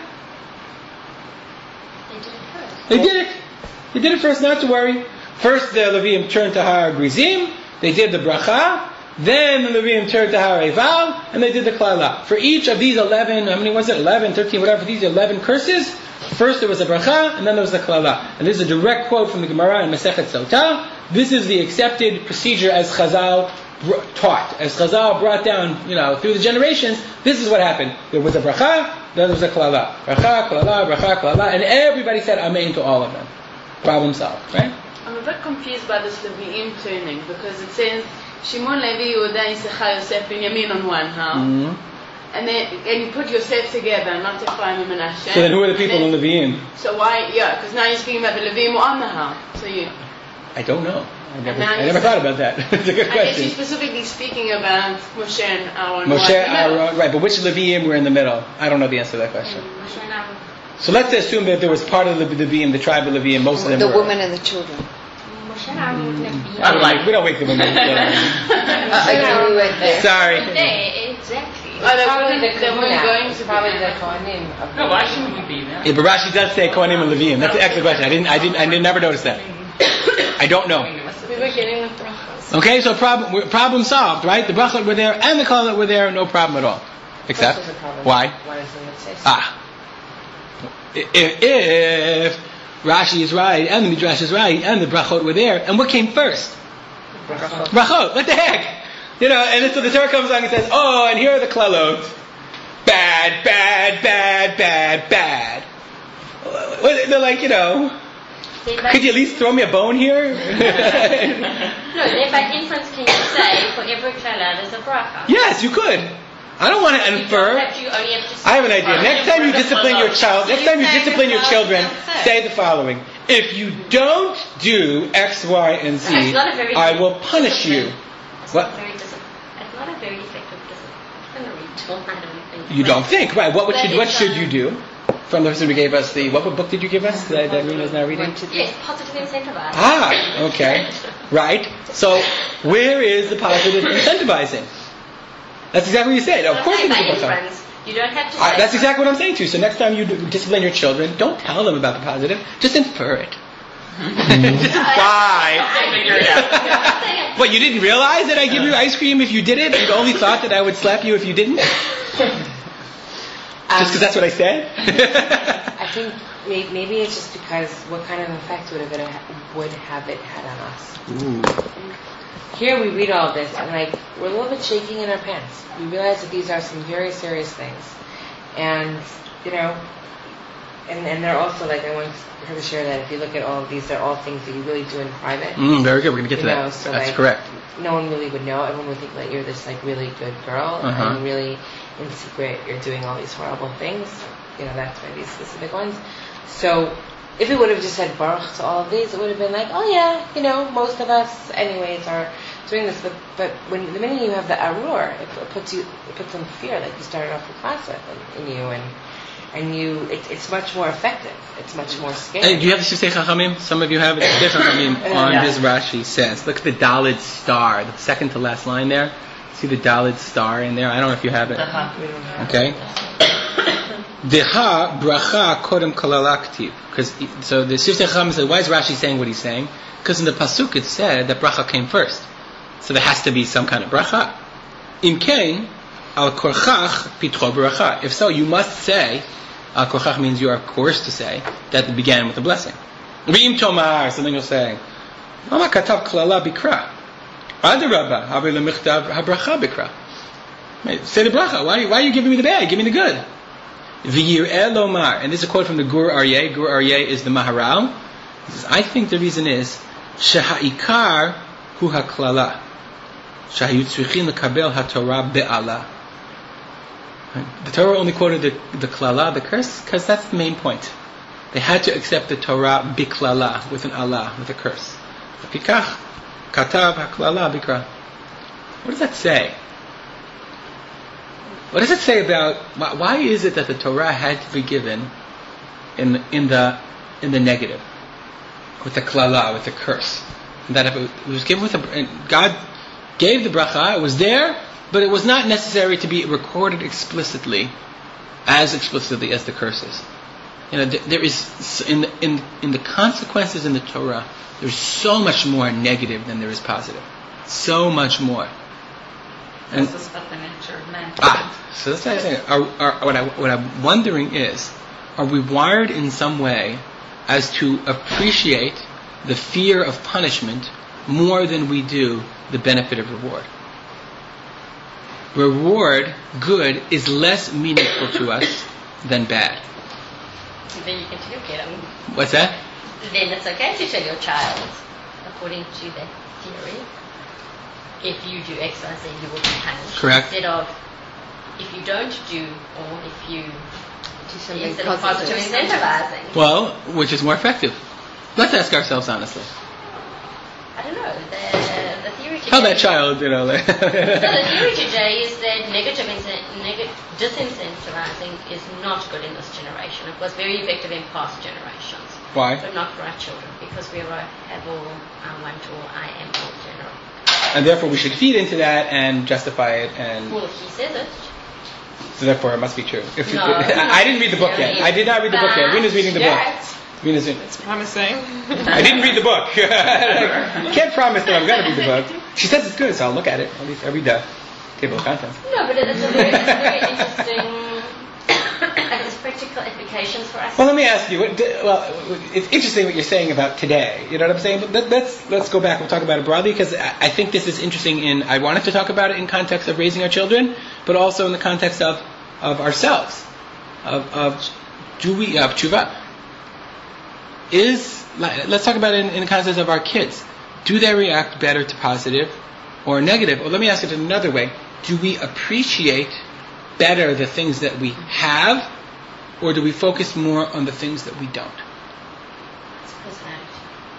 They did it first. They did it. They did it first, not to worry. First the Leviim turned to Har Grizim, they did the bracha, then the Leviim turned to Har Eval, and they did the klala. For each of these eleven, how many was it? eleven, thirteen, whatever, for these eleven curses, first there was a bracha, and then there was the klala. And this is a direct quote from the Gemara in Masechet Sotah. This is the accepted procedure as Chazal taught. As Chazal brought down, you know, through the generations, this is what happened. There was a bracha, then there was a klala. Bracha, klala, bracha, klala, and everybody said amen to all of them. Problem solved, right? I'm a bit confused by this Levi'im turning because it says Shimon, Levi, Yehuda, Yisachar, Yosef, Binyamin on one, huh? Mm-hmm. And then and you put Yosef together, not Ephraim and Menashe. So then who are the people in Leviim? So why, yeah, because now you're speaking about the Levi'im on the house. So you, I don't know. I never, now I you never said- thought about that. It's a good I guess you're question. specifically speaking about Moshe and Aaron. Moshe, who are in the middle. Aaron, right, but which Leviim were in the middle? I don't know the answer to that question. Moshe and Aaron. So let's assume that there was part of the Leviim, the tribe of Leviim, most of them The were. women and the children. Moshe and Aaron wouldn't have been I don't like, we don't wake the women. I agree with that. Sorry. there, exactly. Oh, they Probably wouldn't- the they weren't Kahuna. going It's to be probably there. the Kohanim. of No, the- why shouldn't we be there? Yeah, but Rashi does say Kohanim and Levim. That's an excellent question. I didn't, I didn't, I did never notice that. I don't know. We were getting the brachas. Okay, so problem problem solved, right? The brachot were there and the kohanim were there, no problem at all. Except This is a problem. why? Why doesn't it say so? Ah, if, if Rashi is right and the Midrash is right and the brachot were there, and what came first? Brachot. Brachot. What the heck? You know, and then so the Torah comes along and says, "Oh, and here are the klalot. Bad, bad, bad, bad, bad." Well, they're like, you know, Then by, could you at least throw me a bone here? no, then by inference can you say for every klala there's a bracha? Yes, you could. I don't want to You infer. don't have to, you only have to say I have an idea. bracha. Next time you discipline your child, next time you discipline your children, say. say the following: if you don't do X, Y, and Z, It's not a very I will punish you. It's What? not very discipline. It's not a very effective disciplinary tool. I don't think. You don't think, right? What would But should, what it's, should um, you do? From the person who gave us the what book did you give us that, that Rena is now reading? Yes, positive incentivizing. Ah, okay, right. So where is the positive incentivizing? That's exactly what you said. Of course, by it's a bracha. inference, you don't have to. I, say that's exactly what I'm saying to you. So next time you do- discipline your children, don't tell them about the positive. Just infer it. Just imply. Figure it out. What, you didn't realize that I give you ice cream if you did it? You only thought that I would slap you if you didn't? Just because that's what I said? I think may- maybe it's just because what kind of effect would have it would have it had on us? Ooh. Here we read all this and like we're a little bit shaking in our pants. We realize that these are some very serious things, and you know, and and they're also like I want her to share that if you look at all of these, they're all things that you really do in private. Mm, very good. We're going to get to You that. know, so That's like, correct. No one really would know. Everyone would think that you're this like really good girl, Uh-huh. and really in secret you're doing all these horrible things. You know, that's why these specific ones. So if it would have just said baruch to all of these, it would have been like, oh yeah, you know, most of us anyways are doing this. But but when the minute you have the arur, it, it puts you it puts some fear that you started off the class with in, in you, and and you it, it's much more effective. It's much more scary. Hey, do you have the Shiftei Chachamim? Some of you have it. Shiftei Chachamim on Yeah. his Rashi says, look at the Dalid star, the second to last line there. See the Dalid star in there? I don't know if you have it. Uh-huh. Okay. Deha bracha kodem kalalaktiv. Because so the Shiftei Chachamim said, why is Rashi saying what he's saying? Because in the pasuk it said that bracha came first, so there has to be some kind of bracha. Im kain al korchach pitcho bracha. If so, you must say. Al korchach means you are coerced to say that it began with a blessing. V'im tomar, so then you'll say, Mama katav klala bikra. Adarabba, havi lemichtav habracha bikra. Say the bracha. Why, why are you giving me the bad? Give me the good. V'yir elomar, and this is a quote from the Gur Aryeh. Gur Aryeh is the Maharal. He says, I think the reason is sheha'ikar hu haklala. Shahayu tzrichin lekabel haTorah be'ala. The Torah only quoted the, the klala, the curse, because that's the main point. They had to accept the Torah biklala, with an Allah, with a curse. Pikach, katav haklala bikra. What does that say? What does it say about why, why is it that the Torah had to be given in in the in the negative, with the klala, with the curse, and that if it was given with a and God gave the bracha, it was there. But it was not necessary to be recorded explicitly, as explicitly as the curses. You know, there is in the, in in the consequences in the Torah. There's so much more negative than there is positive. So much more. And, This is about the nature of man. ah, so that's what I'm saying. Are, are, what, I, what I'm wondering is, are we wired in some way as to appreciate the fear of punishment more than we do the benefit of reward? Reward, good, is less meaningful to us than bad. Then you can take it. What's that? Then it's okay to tell your child, according to that theory, if you do X, Y, Z, you will be punished. Correct. Instead of, if you don't do, or if you Do something instead of positive. positive incentivizing. Well, which is more effective? Let's ask ourselves honestly. I don't know. The, the theory today. How that child, you know. So the theory today is that negative incent, neg- disincentivizing is not good in this generation. It was very effective in past generations. Why? But not for our children, because we are, have all, I want all, I am all general. And therefore we should feed into that and justify it and... Well, if he says it. So therefore, it must be true. If No. I, I didn't read the book yet. I did not read the book yet. Rena's reading the book. Rena's reading. It's promising. I didn't read the book. I can't promise that I'm going to read the book. She says it's good, so I'll look at it. At least I read the table of contents. No, but it's a very, it's very interesting. It has practical implications for us. Well, let me ask you. What, well, it's interesting what you're saying about today. You know what I'm saying? But let, let's let's go back. We'll talk about it broadly because I, I think this is interesting. In I wanted to talk about it in context of raising our children, but also in the context of of ourselves, of of do we of tshuva. Is let's talk about it in, in the context of our kids. Do they react better to positive or negative? Or let me ask it another way. Do we appreciate better the things that we have, or do we focus more on the things that we don't? It's personality.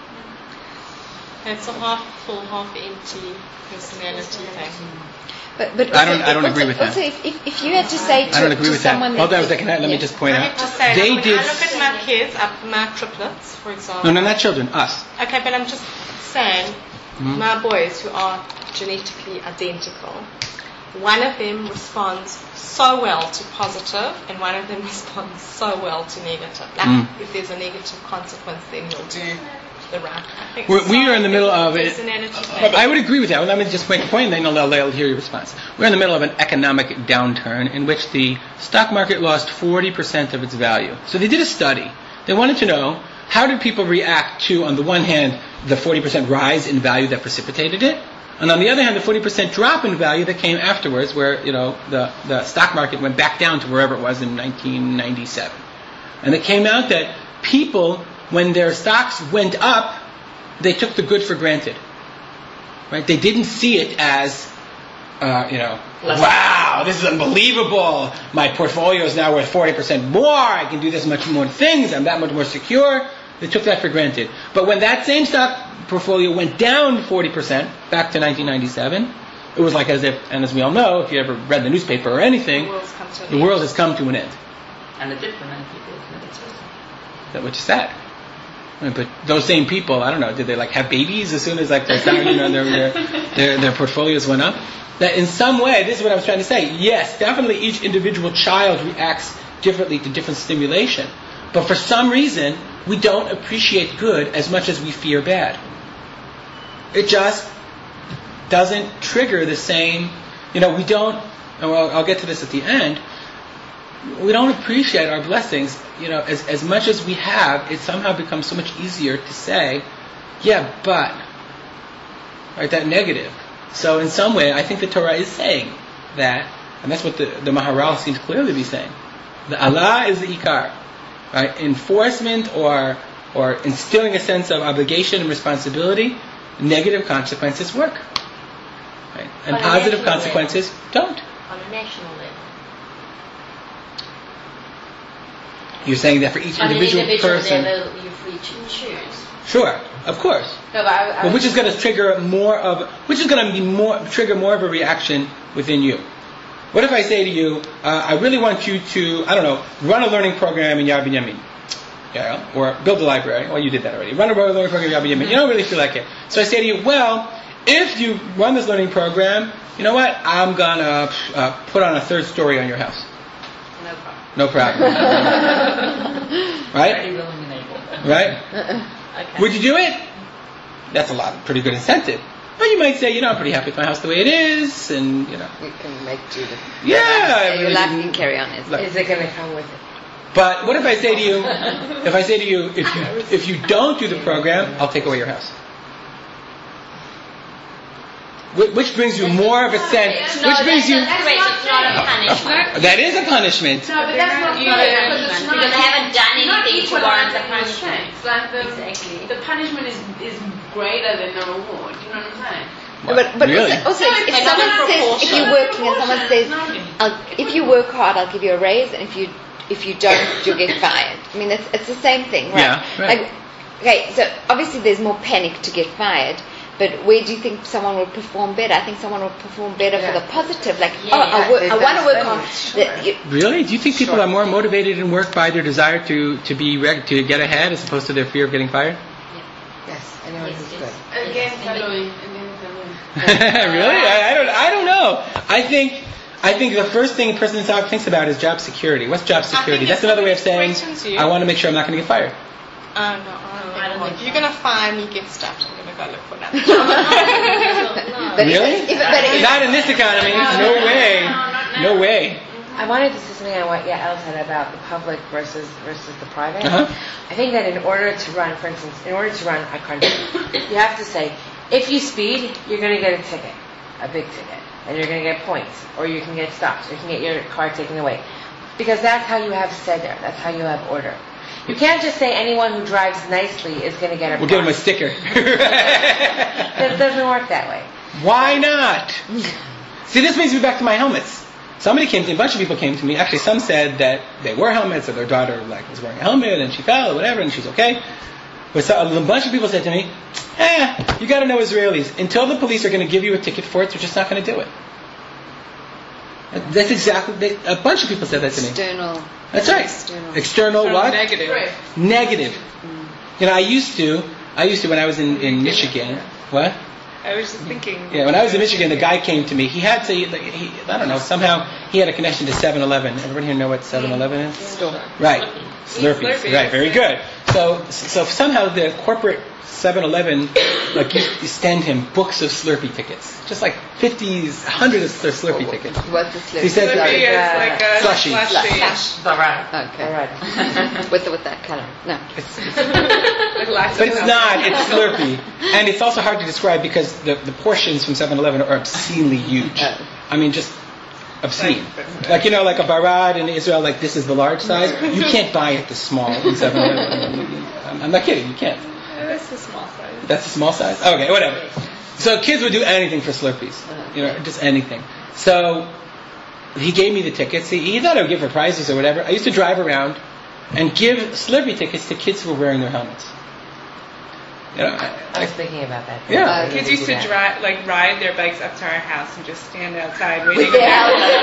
It's a half full, half empty personality thing. But, but I don't- also- I don't also- agree with that. Also, if, if, if you had to say to, I don't agree to with that. someone Hold on a that- second. Let me yeah. just point I out. have to say, They when did. I look at my kids, up my triplets, for example. No, no, not children. Us. Okay, but I'm just saying, Mhm. my boys who are genetically identical, one of them responds so well to positive, and one of them responds so well to negative. Like, Mm. if there's a negative consequence, then he'll do the right. I think We're, we so are in the middle of it. personality thing. I would agree with that. Well, let me just make a point, and then I'll, I'll hear your response. We're in the middle of an economic downturn in which the stock market lost forty percent of its value. So they did a study. They wanted to know, how did people react to, on the one hand, the forty percent rise in value that precipitated it, and on the other hand, the forty percent drop in value that came afterwards, where, you know, the, the stock market went back down to wherever it was in nineteen ninety-seven. And it came out that people, when their stocks went up, they took the good for granted. Right? They didn't see it as, uh, you know, wow, this is unbelievable. My portfolio is now worth forty percent more. I can do this much more things. I'm that much more secure. They took that for granted. But when that same stock portfolio went down forty percent back to nineteen ninety-seven, it was like as if, and as we all know, if you ever read the newspaper or anything, The world's come to an the end. world has come to an end. And it did for many people. It committed suicide. Is that what you said? I mean, but those same people, I don't know, did they like have babies as soon as like their stock, you know, their, their their their portfolios went up? That in some way, this is what I was trying to say. Yes, definitely each individual child reacts differently to different stimulation. But for some reason, we don't appreciate good as much as we fear bad. It just doesn't trigger the same, you know, we don't, and well, I'll get to this at the end, we don't appreciate our blessings, you know, as, as much as we have. It somehow becomes so much easier to say, yeah, but, right, that negative. So in some way, I think the Torah is saying that, and that's what the, the Maharal seems clearly to be saying. The Allah is the Ikar. Right? Enforcement or or instilling a sense of obligation and responsibility, negative consequences work. Right? And On a positive national consequences don't. On a national level. You're saying that for each On individual, an individual person. level, you're free to choose. Sure, of course. No, but I, I But which is going to trigger more of, which is going to be more, trigger more of a reaction within you. What if I say to you, uh, I really want you to, I don't know, run a learning program in Yad Binyamin, yeah, or build a library. Well, you did that already. Run a learning program in Yad Binyamin. You don't really feel like it. So I say to you, well, if you run this learning program, you know what? I'm gonna uh, put on a third story on your house. No problem. No problem. Right? Ready, willing, and able. Right? Okay. Would you do it? That's a lot, pretty good incentive. But you might say, you know, I'm pretty happy with my house the way it is, and you know, You can make do the yeah. I your really life didn't- can carry on. Is Like- Is it going to come with it? But what if I say to you, if I say to you, if you if you don't do the program, I'll take away your house. Wh- Which brings you more of a sense. It's Which not, brings that's you. not great. It's not a punishment. That is a punishment. No, but that's not Not a fair, because punishment. it's not- Because they haven't done it's not anything to equal warrant a in punishment. respect. Like the, Exactly. the punishment is, is greater than the reward. Do you know what I'm saying? But, but Really? also, also No, if, it's if not someone in says, if proportion. you're working and someone says, No. I'll, if you work hard, I'll give you a raise, and if you if you don't, you'll get fired. I mean, it's it's the same thing, right? Yeah, right. Like, okay, so obviously there's more panic to get fired, but where do you think someone will perform better? I think someone will perform better for the positive. Like, Yeah, oh, I, yeah, work, I there's want to that work on. study, The, you, Really? Do you think people are more motivated in work by their desire to to be reg- to get ahead as opposed to their fear of getting fired? Yes, anyone Yes, who's yes. good. Again, Yes, following. Again, following. Really? I, I don't. I don't know. I think. I think the first thing a person thinks about is job security. What's job security? That's another way of saying I want to make sure I'm not going to get fired. Oh, no, I don't, I don't think think You're so. going to fire me, get stuffed. I'm going to go look for another job. But Really? If, if, but if, Not in this economy. No way. No way. I wanted to say something on what Yael said about the public versus versus the private. Uh-huh. I think that in order to run, for instance, in order to run a country, you have to say, if you speed, you're going to get a ticket, a big ticket, and you're going to get points, or you can get stopped, or you can get your car taken away. Because that's how you have seder, that's how you have order. You can't just say anyone who drives nicely is going to get a We'll give him a prize. sticker. It doesn't work that way. Why not? See, this brings me back to my helmets. Somebody came to me, a bunch of people came to me. Actually, some said that they wore helmets, or their daughter like was wearing a helmet and she fell or whatever, and she's okay. But so, a bunch of people said to me, "Eh, you got to know Israelis. Until the police are going to give you a ticket for it, they're just not going to do it." That's exactly. They, a bunch of people said that to me. external. That's right. External. External what? Negative. Negative. You know, I used to. I used to when I was in, in Michigan. What? I was just thinking. Yeah, when I was in Michigan, the guy came to me. He had to, he, I don't know, somehow he had a connection to seven eleven. Everybody here know what seven eleven is? Store. Right. Slurpees. Slurpees. Right, very good. So so somehow the corporate seven eleven like used to send him books of Slurpee tickets. Just like fifties, hundreds of Slurpee tickets. What's the slip? He said Slurpee is uh, like a slushy. slushy. The rat. Okay. All right. With the, with that color. No. With lots But of it's milk. not, it's Slurpee. And it's also hard to describe because the, the portions from seven eleven are obscenely huge. Oh. I mean, just obscene. Like, you know, like a barad in Israel, like this is the large size. You can't buy it the small in seven eleven. I'm I'm not kidding, you can't. That's the small size. That's the small size? Okay, whatever. So kids would do anything for Slurpees. You know, just anything. So he gave me the tickets. He, he thought I would give her prizes or whatever. I used to drive around and give Slurpee tickets to kids who were wearing their helmets. You know, I, I I, was thinking about that. Yeah. I Kids really used do to that. drive, like ride their bikes up to our house and just stand outside waiting. With their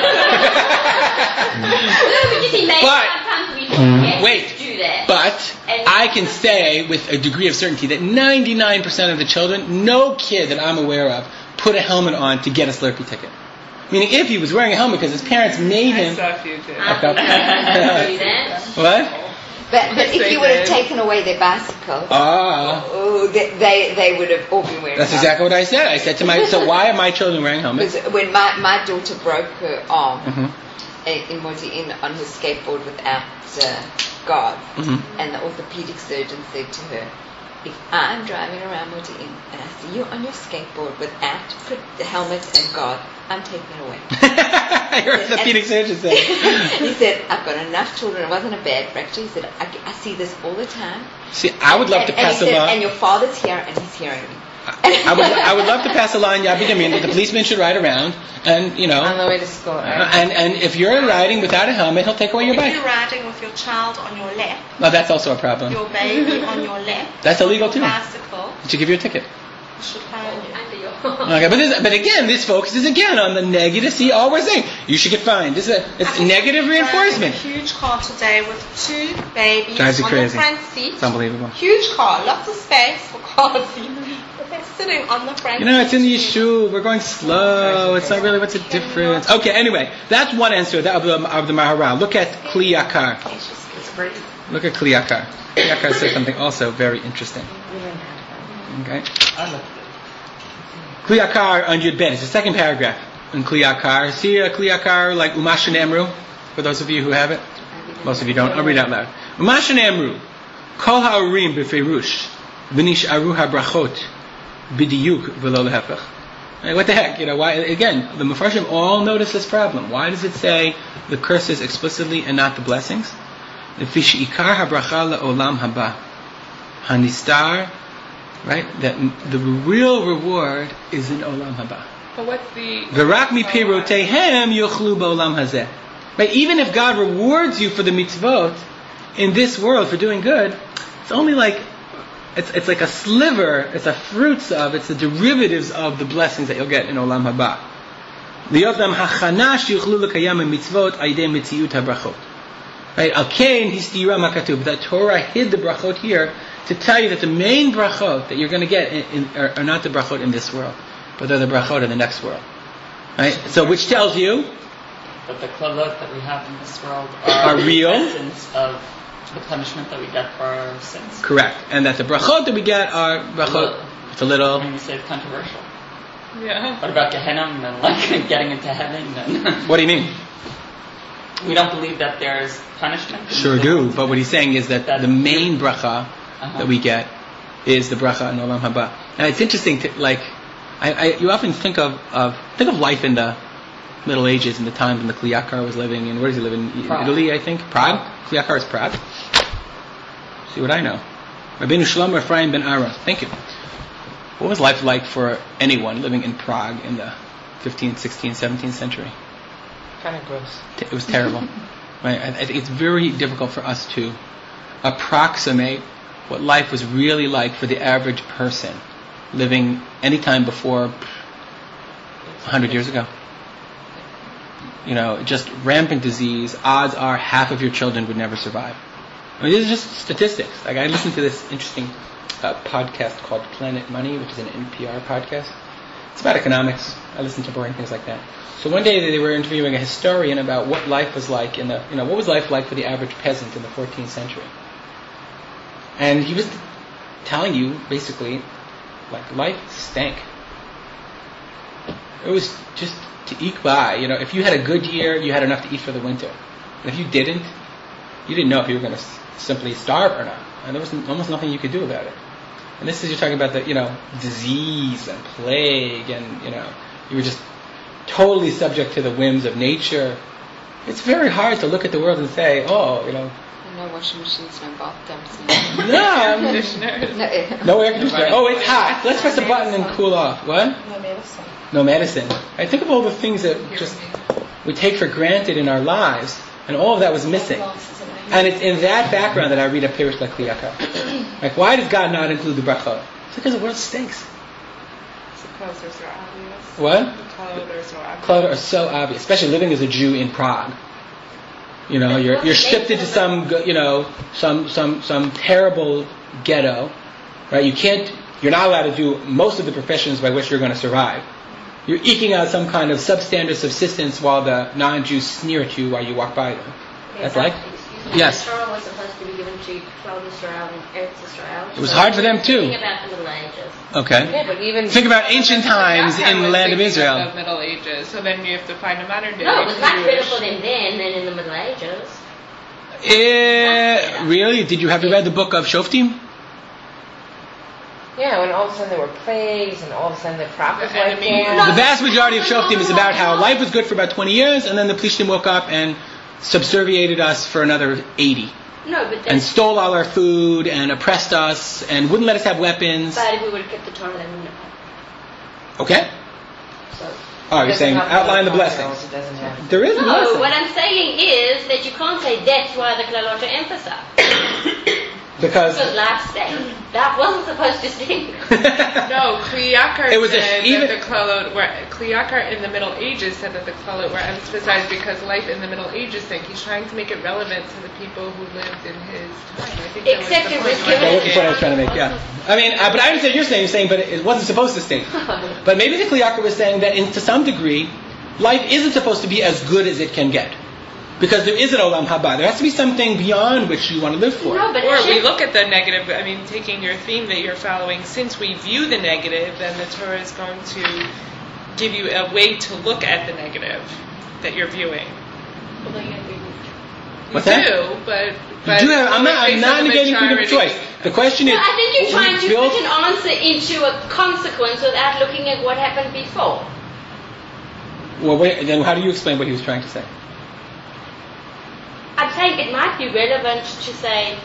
No, but you see, maybe But- sometimes we forget wait. to do that. But I can say with a degree of certainty that ninety-nine percent of the children, no kid that I'm aware of, put a helmet on to get a Slurpee ticket. Meaning if he was wearing a helmet because his parents made I him... saw if you did. I think I do that. What? But, but Yes, if they you would have did. taken away their bicycles, Ah, oh, they, they they would have all been wearing that's helmets. exactly what I said. I said to my... So why are my children wearing helmets? Because when my, my daughter broke her arm Mm-hmm. in, in Modi'in on her skateboard without uh, guards, Mm-hmm. and the orthopedic surgeon said to her, if I'm driving around Modi'in and I see you on your skateboard without put the helmet and guard, I'm taking it away. Your orthopedic surgeon said. He said, I've got enough children. It wasn't a bad fracture. He said, I, I see this all the time. See, I would love and, to pass and he a said, law. and your father's here and he's hearing me. I would, I would love to pass a law in Yabid Yamin that the policeman should ride around, and you know, On the way to school. Right? and and if you're riding without a helmet, he'll take away your If bike. you're riding with your child on your lap, Well, that's also a problem. your baby on your lap, That's illegal your too. bicycle, It should give you a ticket. should fine you. Under your Okay, but this, but again, this focuses again on the negative. See, all we're saying, you should get fined. This is a, it's negative reinforcement. A huge car today with two babies Drives you on crazy. the front seat. It's unbelievable. Huge car, lots of space for car seats. But they're sitting on the front You know, it's in the seat. yeshuv. We're going slow. It's not really what's the difference. Okay, anyway, that's one answer of the, of the Maharal. Look at Kli Yakar. It's great. Look at Kli Yakar. Kli Yakar says something also very interesting. Okay. Kli Yakar on Yud Bet. It's the second paragraph in Kli Yakar. See uh, Kli Yakar like Umashan Emru? For those of you who have it. Most of you don't. I'll read out loud. Umashan Emru. Kol ha'urim b'feirush. V'nish'aru ha'brachot. B'diyuk v'lo lehefech. Hey, what the heck? You know, why? Again, the Mefarshim all notice this problem. Why does it say the curses explicitly and not the blessings? Fish ikar habracha le'olam haba. Hanistar, right? That the real reward is in olam haba. But what's the... V'rak mipirotehem yochlu ba'olam hazeh. Right? Even if God rewards you for the mitzvot in this world for doing good, it's only like it's it's like a sliver. It's a fruits of. It's the derivatives of the blessings that you'll get in olam haba. Liyotam hachanash yochlu lekayam mitzvot aydei mitziut habrachot. Right? Alkein histira makatub. That Torah hid the brachot here to tell you that the main brachot that you're going to get in, in, are, are not the brachot in this world, but they're the brachot in the next world. Right? So, which tells you that the klalot that we have in this world are, Are real. the essence of the punishment that we get for our sins. Correct. And that the brachot that we get are brachot. It's a little. I mean, you say it's controversial. Yeah. What about Gehenna and like getting into heaven? And What do you mean? we don't believe that there's punishment. Sure do. But what he's saying is that That- the main bracha Uh-huh. that we get is the bracha in Olam Haba. And it's interesting to like, I, I you often think of, of think of life in the Middle Ages, in the time when the Kli Yakar was living in, where does he live in? Prague. Italy, I think. Prague. Kli Yakar is Prague. See what I know. Rabbeinu Shlomo Ephraim ben Ara. Thank you. What was life like for anyone living in Prague in the fifteenth, sixteenth, seventeenth century? Kind of gross. It was terrible. Right? I, I think it's very difficult for us to approximate what life was really like for the average person living any time before one hundred years ago. You know, just rampant disease. Odds are half of your children would never survive. I mean, these are just statistics. Like, I listened to this interesting uh, podcast called Planet Money, which is an N P R podcast. It's about economics. I listen to boring things like that. So one day they were interviewing a historian about what life was like in the, you know, what was life like for the average peasant in the fourteenth century. And he was telling you, basically, like, life stank. It was just to eke by. You know, if you had a good year, you had enough to eat for the winter. And if you didn't, you didn't know if you were going to s- simply starve or not. And there was n- almost nothing you could do about it. And this is, you're talking about the, you know, disease and plague and, you know, you were just totally subject to the whims of nature. It's very hard to look at the world and say, oh, you know, No washing machines, no bathtubs. no, I'm- Conditioners. No, eh, no air conditioner. Oh, it's hot. Let's press a button and cool off. What? No medicine. No medicine. I think of all the things that just we take for granted in our lives, and all of that was missing. And it's in that background that I read a Pirush like Kli Yakar. Like, why does God not include the brachot? It's because the world stinks. Because they're so obvious. What? The clothes are so obvious. Clothes are so obvious, especially living as a Jew in Prague. You know, you're you're shipped into some, go- you know, some some some terrible ghetto, right? You can't, you're not allowed to do most of the professions by which you're going to survive. You're eking out some kind of substandard subsistence while the non-Jews sneer at you while you walk by them. That's like, Excuse me. yes. The Torah was supposed to be given to Klal Yisrael and Eretz Yisrael. It was hard for them too. Think about the Middle Ages. Okay. Yeah, but even Think about ancient times Yakar in the was land of thinking Israel. The Middle Ages. So then you have to find a modern day. No, it was much better Jewish. for them then than in the Middle Ages. Eh, really? Did you have to read the book of Shoftim? yeah, when all of a sudden there were plagues and all of a sudden the prophets The wiped enemy. down. The vast majority of Shoftim is about how life was good for about twenty years, and then the Plishtim woke up and subserviated us for another eighty. No, but And then, stole all our food and oppressed us and wouldn't let us have weapons. but if we would have kept the Torah, they wouldn't have. Okay? So. Oh, you're It doesn't saying have outline the no blessings. controls, It doesn't have. There is a No, blessing. what I'm saying is that you can't say that's why the Klalot are emphasized. Because Because life stank. That wasn't supposed to stink. No, Kli Yakar It was a- said even- that the Klalot were, Kli Yakar in the Middle Ages said that the Klalot were emphasized because life in the Middle Ages stank. He's trying to make it relevant to the people who lived in his time. I think that Except was the it point was he given- that was the making. point I was trying to make, yeah. I mean, uh, but I understand what you're saying. You're saying, but it wasn't supposed to stink. But maybe the Kli Yakar was saying that in, to some degree, life isn't supposed to be as good as it can get. Because there is an Olam Haba. There has to be something beyond which you want to live for. No, but Or it we should- look at the negative, I mean, taking your theme that you're following, since we view the negative, then the Torah is going to give you a way to look at the negative that you're viewing. Although you have to be- What's you that? do, but... You but do have, I'm not, I'm based not on the negating freedom of maturity- choice. The question is, No, I think you're trying to built- put an answer into a consequence without looking at what happened before. well, wait, then how do you explain what he was trying to say? I'm saying it might be relevant to say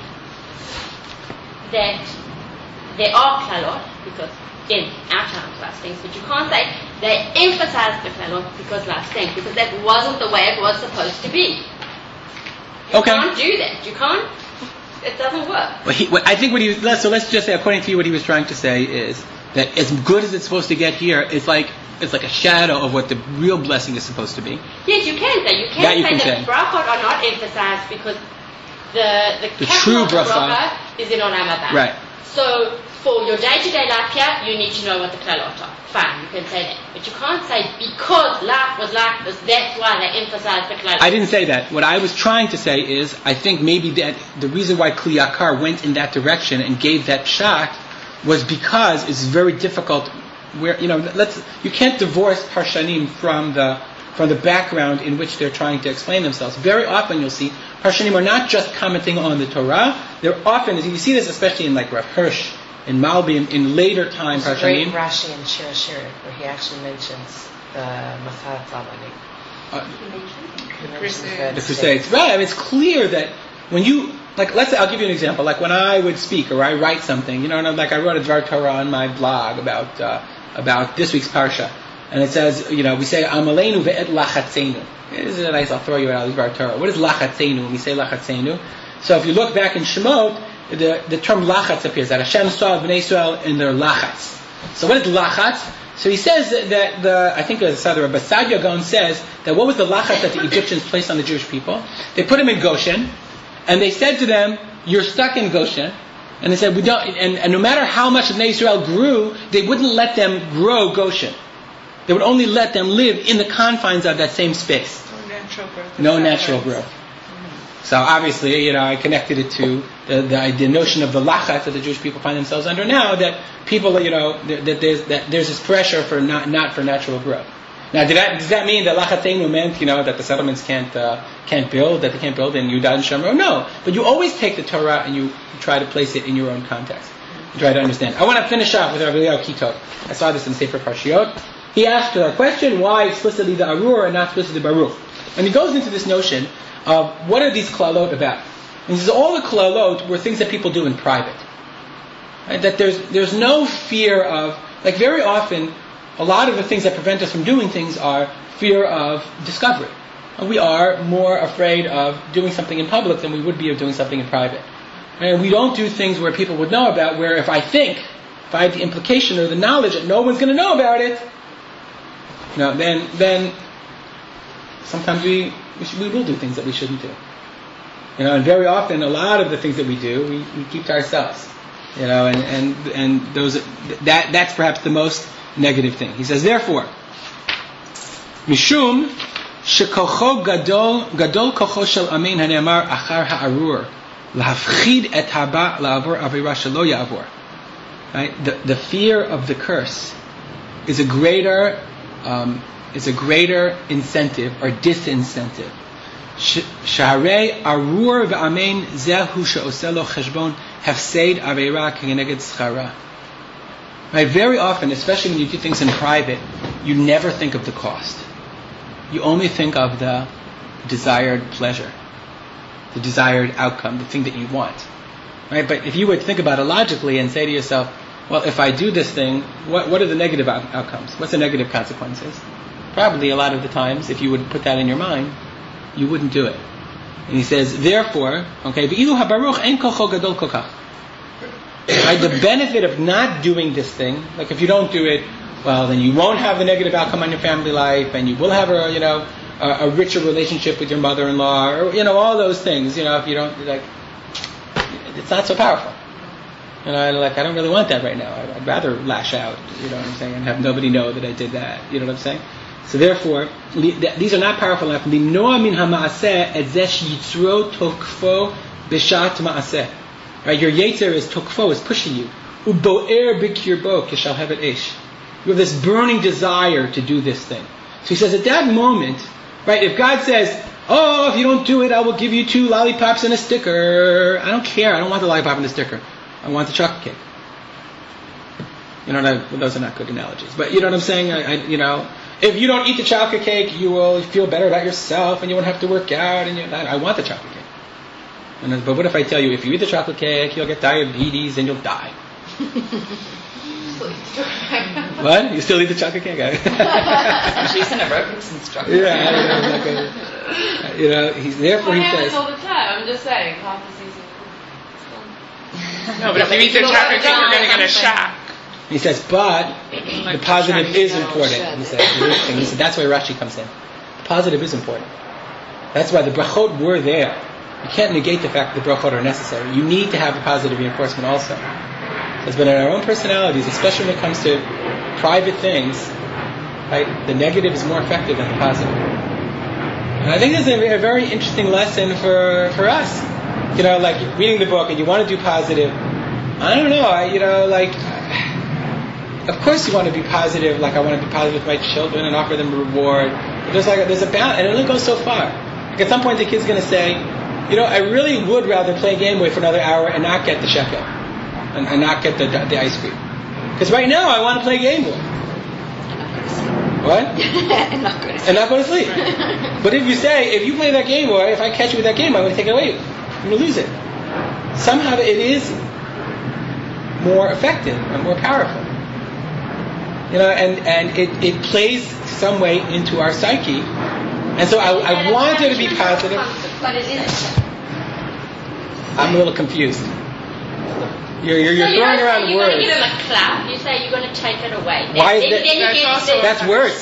that there are klalot, because in our times life stinks, but you can't say they emphasize the klalot because life stinks, because that wasn't the way it was supposed to be. You Okay. can't do that. You can't. It doesn't work. Well, he, what, I think what he was, let's- so let's just say, according to you, what he was trying to say is that as good as it's supposed to get here, it's like it's like a shadow of what the real blessing is supposed to be. Yes, you can say. You can That you say can that say. brachot are not emphasized because the the, The capital true of bracha is in Olam Haba. Right. So for your day-to-day life here, you need to know what the klalot are. Fine, you can say that. But you can't say because life was like this, that's why they emphasize the klalot. I didn't say that. What I was trying to say is, I think maybe that the reason why Kli Yakar went in that direction and gave that shot was because it's very difficult. Where you know, let's you can't divorce Parshanim from the from the background in which they're trying to explain themselves. Very often you'll see Parshanim are not just commenting on the Torah. They're often, you see this especially in like Rav Hirsch, in Malbi, in, in later time There's Parshanim. a great Rashi in Shir Shirim where he actually mentions the Masad Tzavani. Uh, The Crusades. the Crusades. Right, I mean, it's clear that when you, like, let's say, I'll give you an example. Like when I would speak or I write something, you know, and I'm like I wrote a Dvar Torah on my blog about uh, about this week's Parsha. And it says, you know, we say, Amalenu ve'et lachatzenu. Isn't it nice? I'll throw you out of Dvar Torah. What is lachatzenu when we say lachatzenu? So if you look back in Shemot, the, the term lachatz appears, that Hashem saw Bnei Israel in their lachatz. So what is lachatz? So he says that the, I think it's either Rabbi Sadia Gaon says that what was the lachatz that the Egyptians placed on the Jewish people? They put them in Goshen, and they said to them, you're stuck in Goshen. And they said, we don't, and, and no matter how much Bnei Israel grew, they wouldn't let them grow Goshen. They would only let them live in the confines of that same space. No natural growth. No natural growth. So obviously, you know, I connected it to the, the, the notion of the lachatz that the Jewish people find themselves under now, that people, you know, that there's, that there's this pressure for not, not for natural growth. Now, did that, does that mean that lachatzenu meant, you know, that the settlements can't uh, can't build, that they can't build in Yudah and Shomron? No, but you always take the Torah and you try to place it in your own context. You try to understand. I want to finish off with Rabbi Eliyahu Kitov. I saw this in Sefer Parshiot. He asked a question, why explicitly the Arur and not explicitly Baruch? And he goes into this notion of what are these klalot about? And he says all the klalot were things that people do in private. Right? That there's there's no fear of, like very often, a lot of the things that prevent us from doing things are fear of discovery. And we are more afraid of doing something in public than we would be of doing something in private. And we don't do things where people would know about, where if I think, if I have the implication or the knowledge that no one's going to know about it, you know, then then sometimes we we, should, we will do things that we shouldn't do. You know, and very often a lot of the things that we do, we, we keep to ourselves. You know, and and and those that that's perhaps the most negative thing. He says, therefore, Mishum shekocho gadol gadol kocho shel amin hane'amar achar ha'arur lahafchid et haba la'avor avira shelo ya'avor. Right, the the fear of the curse is a greater um, is a greater incentive or disincentive. Sharei arur ve'amen zehu she'oselo cheshbon hafseid avira k'neged schara. Right, very often, especially when you do things in private, you never think of the cost. You only think of the desired pleasure, the desired outcome, the thing that you want. Right? But if you would think about it logically and say to yourself, well, if I do this thing, what what are the negative out- outcomes? What's the negative consequences? Probably a lot of the times, if you would put that in your mind, you wouldn't do it. And he says, therefore, okay, v'ilu habaruch ein kocho gadol kokach. Right, the benefit of not doing this thing, like if you don't do it, well, then you won't have the negative outcome on your family life, and you will have a, you know, a, a richer relationship with your mother-in-law, or you know, all those things. You know, if you don't, like, it's not so powerful. You know, like I don't really want that right now. I'd rather lash out. You know what I'm saying, and have nobody know that I did that. You know what I'm saying? So therefore, these are not powerful enough. Limnoa min ha'maaseh et zeh sheyitzro tokfo b'shat maaseh. Right, your yetzer is tokfo, is pushing you. Ubo'er b'kirbo kishal hevet esh. You have this burning desire to do this thing. So he says, at that moment, right, if God says, oh, if you don't do it, I will give you two lollipops and a sticker. I don't care. I don't want the lollipop and the sticker. I want the chocolate cake. You know, well, those are not good analogies. But you know what I'm saying? I, I, you know, if you don't eat the chocolate cake, you will feel better about yourself, and you won't have to work out. And you, I, I want the chocolate cake. And, but what if I tell you, if you eat the chocolate cake, you'll get diabetes and you'll die? What? You still eat the chocolate cake? She's an aerobics instructor. Yeah, I don't know. Like a, you know, he's therefore he says. all the time. I'm just saying, half the season. No, but if you eat the chocolate cake, you're going to get a shock. He says, but the positive is important. He said, he said, that's why Rashi comes in. The positive is important. That's why the brachot were there. You can't negate the fact that the brachot are necessary. You need to have the positive reinforcement also. But in our own personalities, especially when it comes to private things, right, the negative is more effective than the positive. And I think this is a, a very interesting lesson for, for us. You know, like reading the book and you want to do positive. I don't know, I, you know, like, of course you want to be positive, like I want to be positive with my children and offer them a reward. But there's like, a, there's a balance, and it only goes so far. Like at some point the kid's going to say, you know, I really would rather play Game Boy for another hour and not get the shekel. And, and not get the, the ice cream. Because right now I want to play Game Boy. What? and not go to sleep. And not go to sleep. But if you say, if you play that Game Boy, if I catch you with that Game Boy, I'm going to take it away. I'm going to lose it. Somehow it is more effective and more powerful. You know, and, and it, it plays some way into our psyche. And so I, I want it to be positive. But it isn't. I'm a little confused. You're, you're, you're so throwing you around you're words. You're going to give him a clap. You say you're going to take it away. Why then, is that? then you get this. That's worse.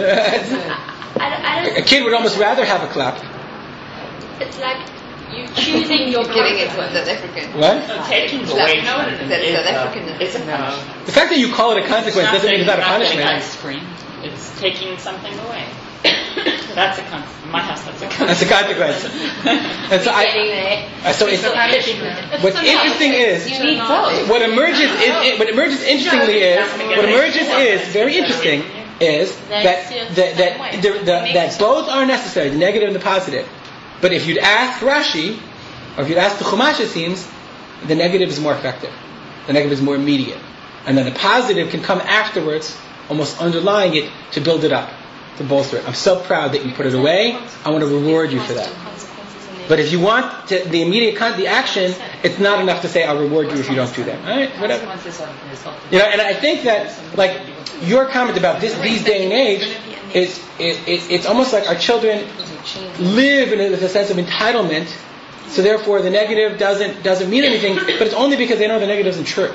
I, don't- I don't, A kid would almost rather have a clap. it's like you choosing your Giving it to a consequence. South African. What? So taking Clap. away No, something that's is, South uh, African. it's a punishment. The fact that you call it a consequence doesn't mean it's not a getting punishment. ice cream. It's taking something away. That's a con- in my house. That's a consequence. That's a consequence. And so Getting I, there. uh, so it's, what's interesting is You need both. what emerges. Is, what emerges interestingly is what emerges is very interesting is that that that, the, the, that both are necessary, the negative and the positive. But if you'd ask Rashi, or if you'd ask the Chumash, it seems the negative is more effective. The negative is more immediate, and then the positive can come afterwards, almost underlying it to build it up, to bolster it. I'm so proud that you put it away. I want to reward you for that. But if you want to, the immediate con- the action, it's not enough to say I'll reward you if you don't do that. All right, whatever. You know, and I think that like your comment about this these day and age is it, it, it's almost like our children live in a, with a sense of entitlement. So therefore, the negative doesn't doesn't mean anything. But it's only because they know the negative isn't true.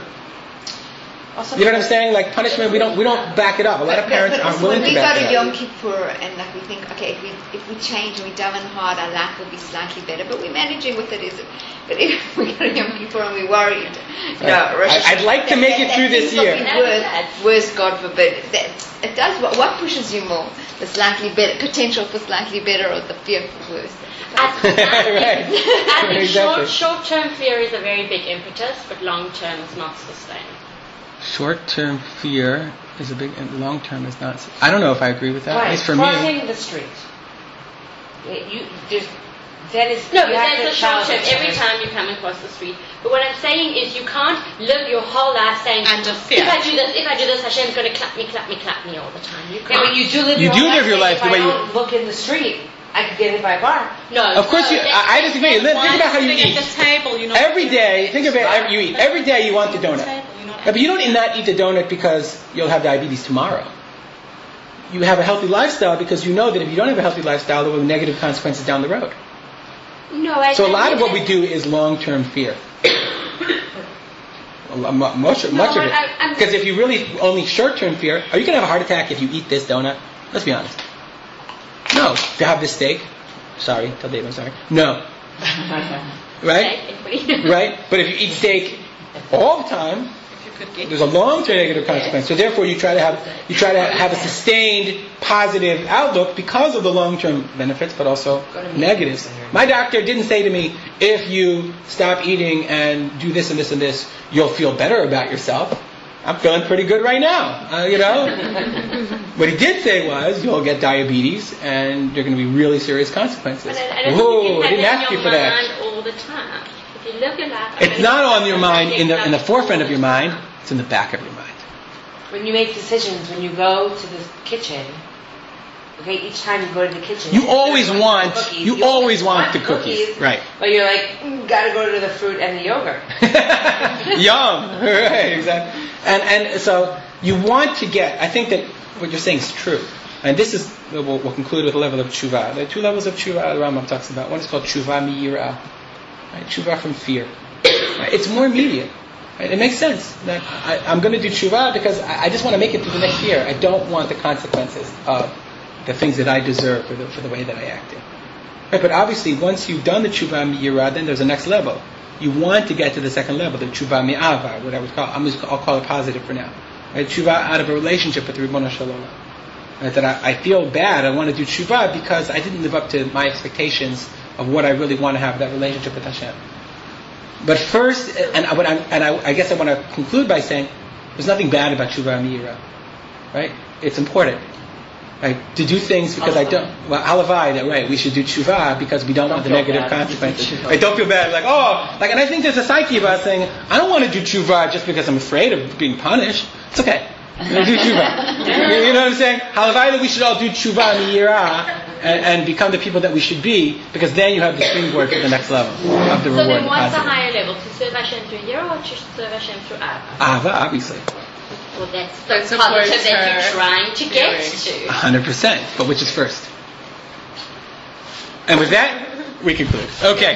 You know what I'm saying? Like punishment, we don't we don't back it up. A lot of parents but, but, aren't willing when to we back go it to up. Yom Kippur and like we think, okay, if we if we change and we daven hard, our life will be slightly better. But we're managing with it. Is it? But if we go to Yom Kippur and we're worried, you know, Rosh I- I'd like to make it that, through that this things will year. be Worse, worse, God forbid. That, it does. What, what pushes you more? The slightly better potential for slightly better, or the fear for worse? I think, Right. I think Exactly. short, short-term fear is a very big impetus, but long-term is not sustained. Short-term fear is a big, and long-term is not. I don't know if I agree with that. At Right, least for crossing me. the street. You, there's, that is. No, you but have there's to a short term challenge every it. time you come across the street. But what I'm saying is you can't live your whole life saying, Under fear. if I do this, if I do this, Hashem's going to clap me, clap me, clap me all the time. You Yeah, can't. but you do live You your do whole live your saying, life the if way I you- don't look in the street, I could get hit by a car. No. Of course, no, you. that's- I, I disagree. Think about how you Sitting eat. at the table, you're not Every day, think of it. Every, you eat every day. You want the donut. Yeah, but you don't not eat the donut because you'll have diabetes tomorrow. You have a healthy lifestyle because you know that if you don't have a healthy lifestyle, there will be negative consequences down the road. No, I So a lot I of what think we do is long-term fear. A lo- mu- Much, No, much of it. I- I'm- Because if you really only short-term fear, are you going to have a heart attack if you eat this donut? Let's be honest. No. If you have this steak, sorry, tell Dave I'm sorry. No. Right? Okay. Right? But if you eat steak all the time, there's a long-term negative consequence. So therefore, you try to have you try to have a sustained positive outlook because of the long-term benefits, but also negatives. My doctor didn't say to me, "If you stop eating and do this and this and this, you'll feel better about yourself." I'm feeling pretty good right now, uh, you know. What he did say was, "You'll get diabetes, and there are going to be really serious consequences." But I, I don't Whoa! think you I can didn't have ask that you in for your that. mind all the time. If you live your life, It's not on your mind in the in the forefront of your mind. It's in the back of your mind. When you make decisions, when you go to the kitchen, okay, each time you go to the kitchen, You instead of always going to want the cookies, you always want the cookies, right? But you're like, mm, gotta go to the fruit and the yogurt. Yum, right? Exactly. And and so you want to get. I think that what you're saying is true. And this is we'll, we'll conclude with a level of tshuva. There are two levels of tshuva the Rambam talks about. One is called tshuva miyira, right? Tshuva from fear. Right? It's more immediate. Right? It makes sense that I, I'm going to do tshuva because I, I just want to make it through the next year. I don't want the consequences of the things that I deserve for the, for the way that I acted. Right? But obviously, once you've done the tshuva miyira, then there's a next level. you want to get to the second level, the tshuva mi'ava, what I would call, I'm just, I'll call it positive for now. Right? Tshuva out of a relationship with the Ribono Shel Olam. Right? That I, I feel bad, I want to do tshuva because I didn't live up to my expectations of what I really want to have, that relationship with Hashem. But first, and, I, and I, I guess I want to conclude by saying, there's nothing bad about tshuva mi'ira. Right? It's important. Right, to do things because I don't. Well, halavai, right? We should do tshuva because we don't, don't want the negative consequences. I don't feel bad. Like, oh, like, and I think there's a psyche about saying I don't want to do tshuva just because I'm afraid of being punished. It's okay. I'm gonna do tshuva. you, you know what I'm saying? Halavai, that we should all do tshuva miyira and, and become the people that we should be, because then you have the springboard for the next level of the so reward. So then, the what's the positive. higher level? To serve Hashem through yira or to serve Hashem through ahava? Ahava, obviously. Well, that's the That's positive that you're trying to get to. A hundred percent. But which is first? And with that, we conclude. Okay.